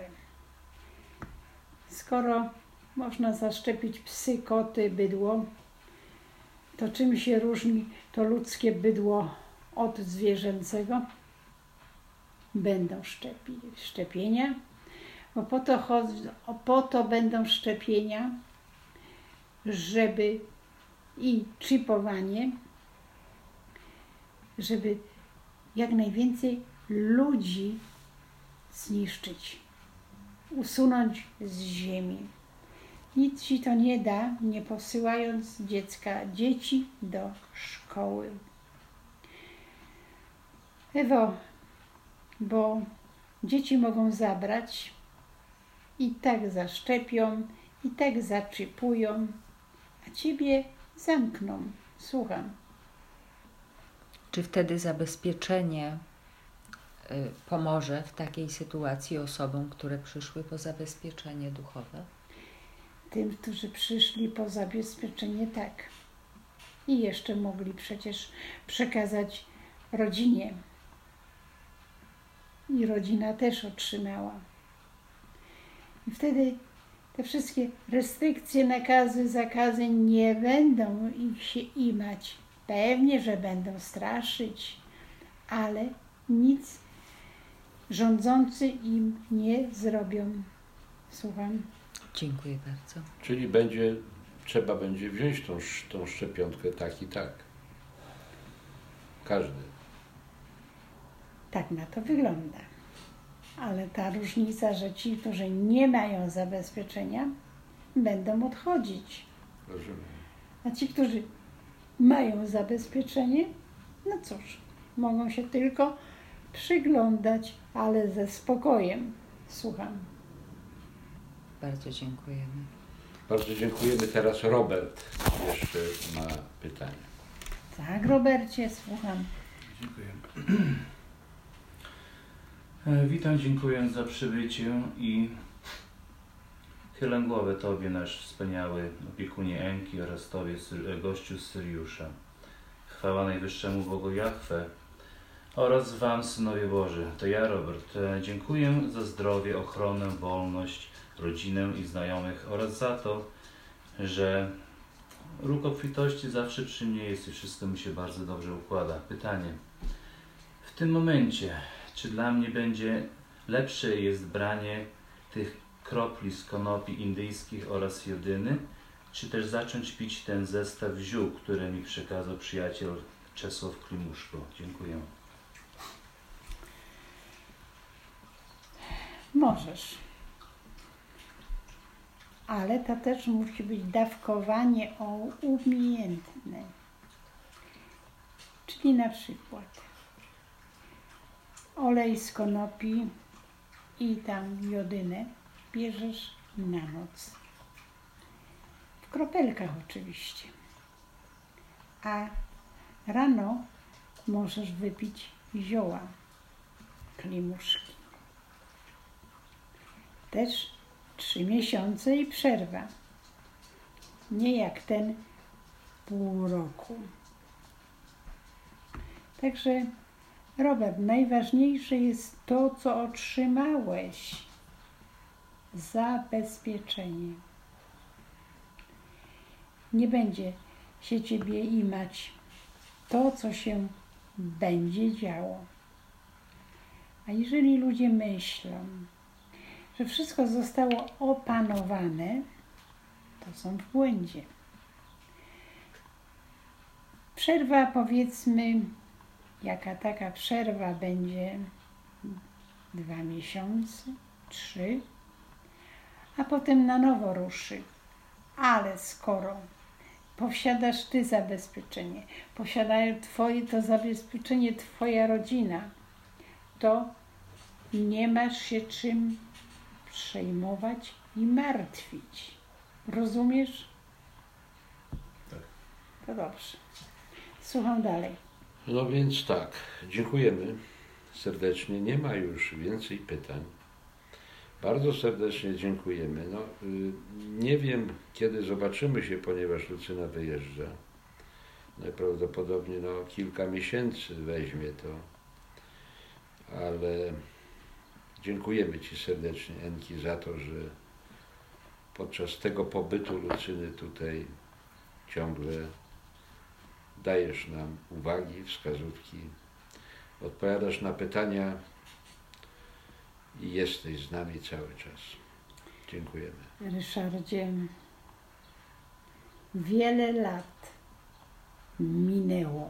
Skoro można zaszczepić psy, koty, bydło, to czym się różni to ludzkie bydło od zwierzęcego? Będą szczepi, szczepienia, bo po to, chodzi, po to będą szczepienia, żeby i chipowanie, żeby jak najwięcej ludzi zniszczyć, usunąć z ziemi. Nic ci to nie da, nie posyłając dziecka, dzieci do szkoły. Ewo, bo dzieci mogą zabrać i tak zaszczepią, i tak zaczipują, a ciebie zamkną. Słucham. Czy wtedy zabezpieczenie y, pomoże w takiej sytuacji osobom, które przyszły po zabezpieczenie duchowe? Tym, którzy przyszli po zabezpieczenie, tak. I jeszcze mogli przecież przekazać rodzinie. I rodzina też otrzymała. I wtedy te wszystkie restrykcje, nakazy, zakazy nie będą ich się imać. Pewnie, że będą straszyć, ale nic rządzący im nie zrobią. Słucham. Dziękuję bardzo. Czyli będzie, trzeba będzie wziąć tą, tą szczepionkę tak i tak. Każdy. Tak na to wygląda. Ale ta różnica, że ci, którzy nie mają zabezpieczenia, będą odchodzić. Rozumiem. A ci, którzy mają zabezpieczenie, no cóż, mogą się tylko przyglądać, ale ze spokojem. Słucham. Bardzo dziękujemy. Bardzo dziękujemy. Teraz Robert jeszcze ma pytanie. Tak, Robercie, słucham. Dziękuję. Witam, dziękuję za przybycie i Chylę głowę Tobie, nasz wspaniały opiekunie Enki, oraz Tobie, gościu z Syriusza. Chwała Najwyższemu Bogu Jahwe oraz Wam, synowie Boży. To ja, Robert, dziękuję za zdrowie, ochronę, wolność, rodzinę i znajomych oraz za to, że róg obfitości zawsze przy mnie jest i wszystko mi się bardzo dobrze układa. Pytanie. W tym momencie, czy dla mnie będzie lepsze jest branie tych kropli z konopi indyjskich oraz jodyny, czy też zacząć pić ten zestaw ziół, który mi przekazał przyjaciel Czesław Klimuszko? Dziękuję. Możesz. Ale to też musi być dawkowanie umiejętne. Czyli na przykład olej z konopi i tam jodynę bierzesz na noc. W kropelkach oczywiście. A rano możesz wypić zioła klimuszki. Też trzy miesiące i przerwa. Nie jak ten pół roku. Także Robert, najważniejsze jest to, co otrzymałeś. Zabezpieczenie. Nie będzie się Ciebie imać to, co się będzie działo. A jeżeli ludzie myślą, że wszystko zostało opanowane, to są w błędzie. Przerwa, powiedzmy, jaka taka przerwa będzie dwa miesiące, trzy, a potem na nowo ruszy. Ale skoro posiadasz Ty zabezpieczenie, posiadają twoje, to zabezpieczenie Twoja rodzina, to nie masz się czym przejmować i martwić. Rozumiesz? Tak. To dobrze. Słucham dalej. No więc tak, dziękujemy serdecznie. Nie ma już więcej pytań. Bardzo serdecznie dziękujemy. No, nie wiem, kiedy zobaczymy się, ponieważ Lucyna wyjeżdża. Najprawdopodobniej no, kilka miesięcy weźmie to, ale dziękujemy Ci serdecznie, Enki, za to, że podczas tego pobytu Lucyny tutaj ciągle dajesz nam uwagi, wskazówki, odpowiadasz na pytania i jesteś z nami cały czas. Dziękujemy. Ryszardzie, wiele lat minęło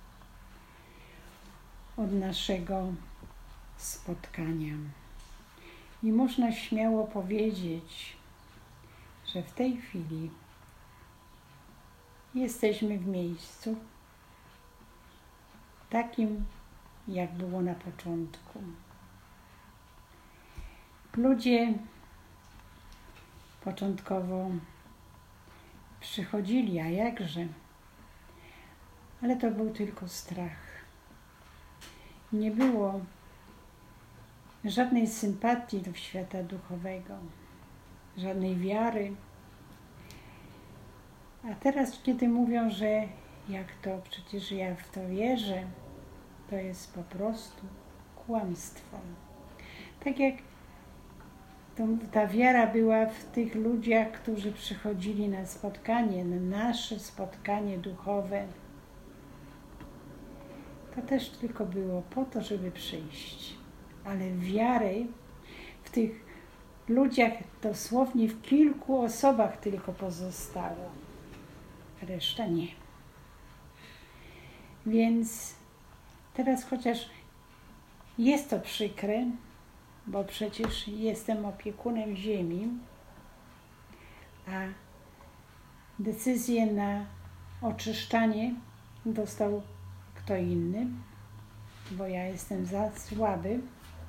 od naszego spotkania i można śmiało powiedzieć, że w tej chwili jesteśmy w miejscu takim, jak było na początku. Ludzie początkowo przychodzili, a jakże, ale to był tylko strach. Nie było żadnej sympatii do świata duchowego, żadnej wiary. A teraz, kiedy mówią, że jak to, przecież ja w to wierzę, to jest po prostu kłamstwo. Tak jak to, ta wiara była w tych ludziach, którzy przychodzili na spotkanie, na nasze spotkanie duchowe, to też tylko było po to, żeby przyjść. Ale wiary w tych ludziach dosłownie w kilku osobach tylko pozostało. Reszta nie. Więc teraz chociaż jest to przykre, bo przecież jestem opiekunem ziemi, a decyzję na oczyszczanie dostał kto inny, bo ja jestem za słaby,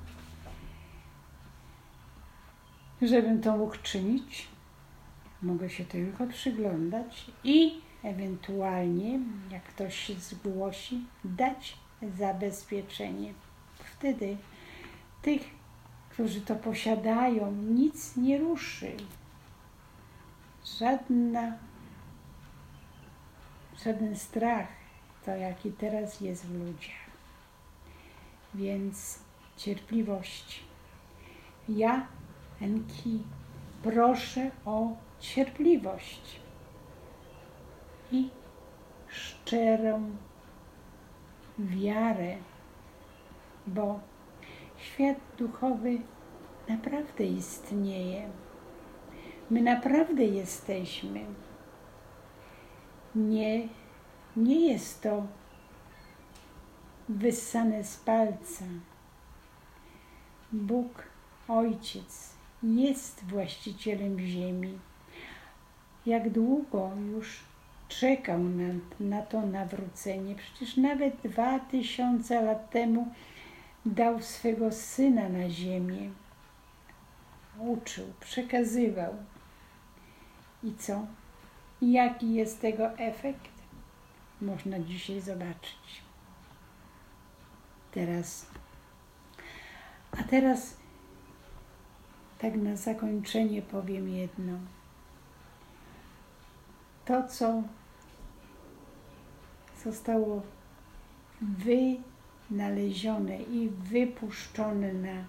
żebym to mógł czynić. Mogę się tylko przyglądać i ewentualnie, jak ktoś się zgłosi, dać zabezpieczenie. Wtedy tych, którzy to posiadają, nic nie ruszy. żadna, żaden strach, to jaki teraz jest w ludziach. Więc cierpliwość. Ja, Enki, proszę o cierpliwość i szczerą wiarę, bo świat duchowy naprawdę istnieje. My naprawdę jesteśmy. Nie, nie jest to wyssane z palca. Bóg, Ojciec, jest właścicielem ziemi. Jak długo już czekał na, na to nawrócenie. Przecież nawet dwa tysiące lat temu dał swego Syna na ziemię. Uczył, przekazywał. I co? Jaki jest tego efekt? Można dzisiaj zobaczyć. Teraz. A teraz tak na zakończenie powiem jedno. To, co zostało wynalezione i wypuszczone na,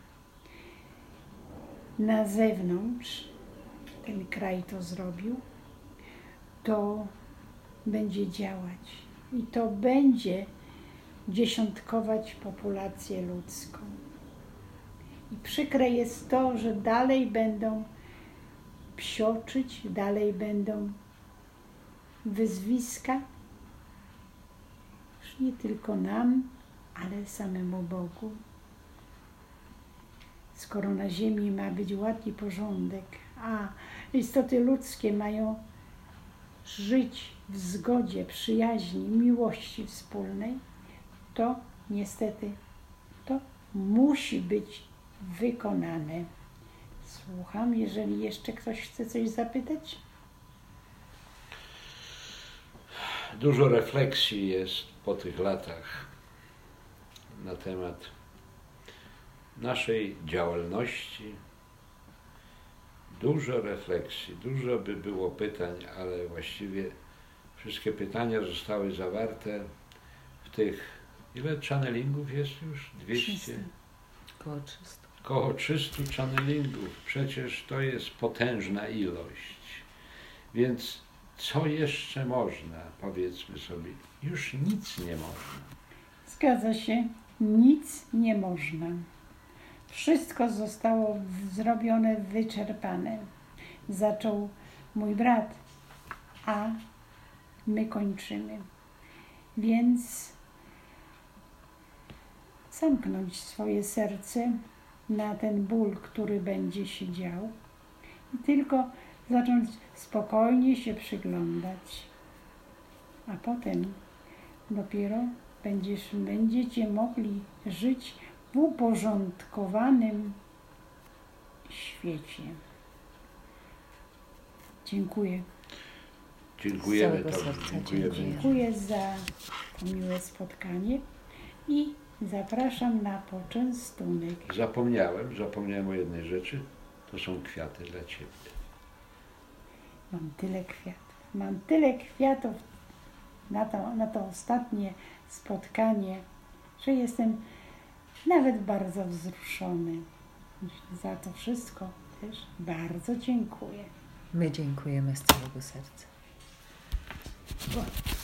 na zewnątrz, ten kraj to zrobił, to będzie działać i to będzie dziesiątkować populację ludzką. I przykre jest to, że dalej będą psioczyć, dalej będą wyzwiska, już nie tylko nam, ale samemu Bogu. Skoro na ziemi ma być ład i porządek, a istoty ludzkie mają żyć w zgodzie, przyjaźni, miłości wspólnej, to niestety to musi być wykonane. Słucham, jeżeli jeszcze ktoś chce coś zapytać. Dużo refleksji jest po tych latach na temat naszej działalności. Dużo refleksji, dużo by było pytań, ale właściwie wszystkie pytania zostały zawarte w tych, ile channelingów jest już? dwieście? Koło trzysta. Koło trzysta channelingów. Przecież to jest potężna ilość. Więc co jeszcze można? Powiedzmy sobie, już nic nie można. Zgadza się, nic nie można. Wszystko zostało zrobione, wyczerpane. Zaczął mój brat, a my kończymy. Więc zamknąć swoje serce na ten ból, który będzie się dział i tylko zacząć spokojnie się przyglądać. A potem dopiero będziesz, będziecie mogli żyć w uporządkowanym świecie. Dziękuję. Dziękujemy Z całego Tobie. serca Dziękujemy. dziękuję. Dziękuję za to miłe spotkanie i zapraszam na poczęstunek. Zapomniałem, zapomniałem o jednej rzeczy. To są kwiaty dla Ciebie. Mam tyle kwiatów. Mam tyle kwiatów na to, na to ostatnie spotkanie, że jestem nawet bardzo wzruszony. Za to wszystko też bardzo dziękuję. My dziękujemy z całego serca. Bo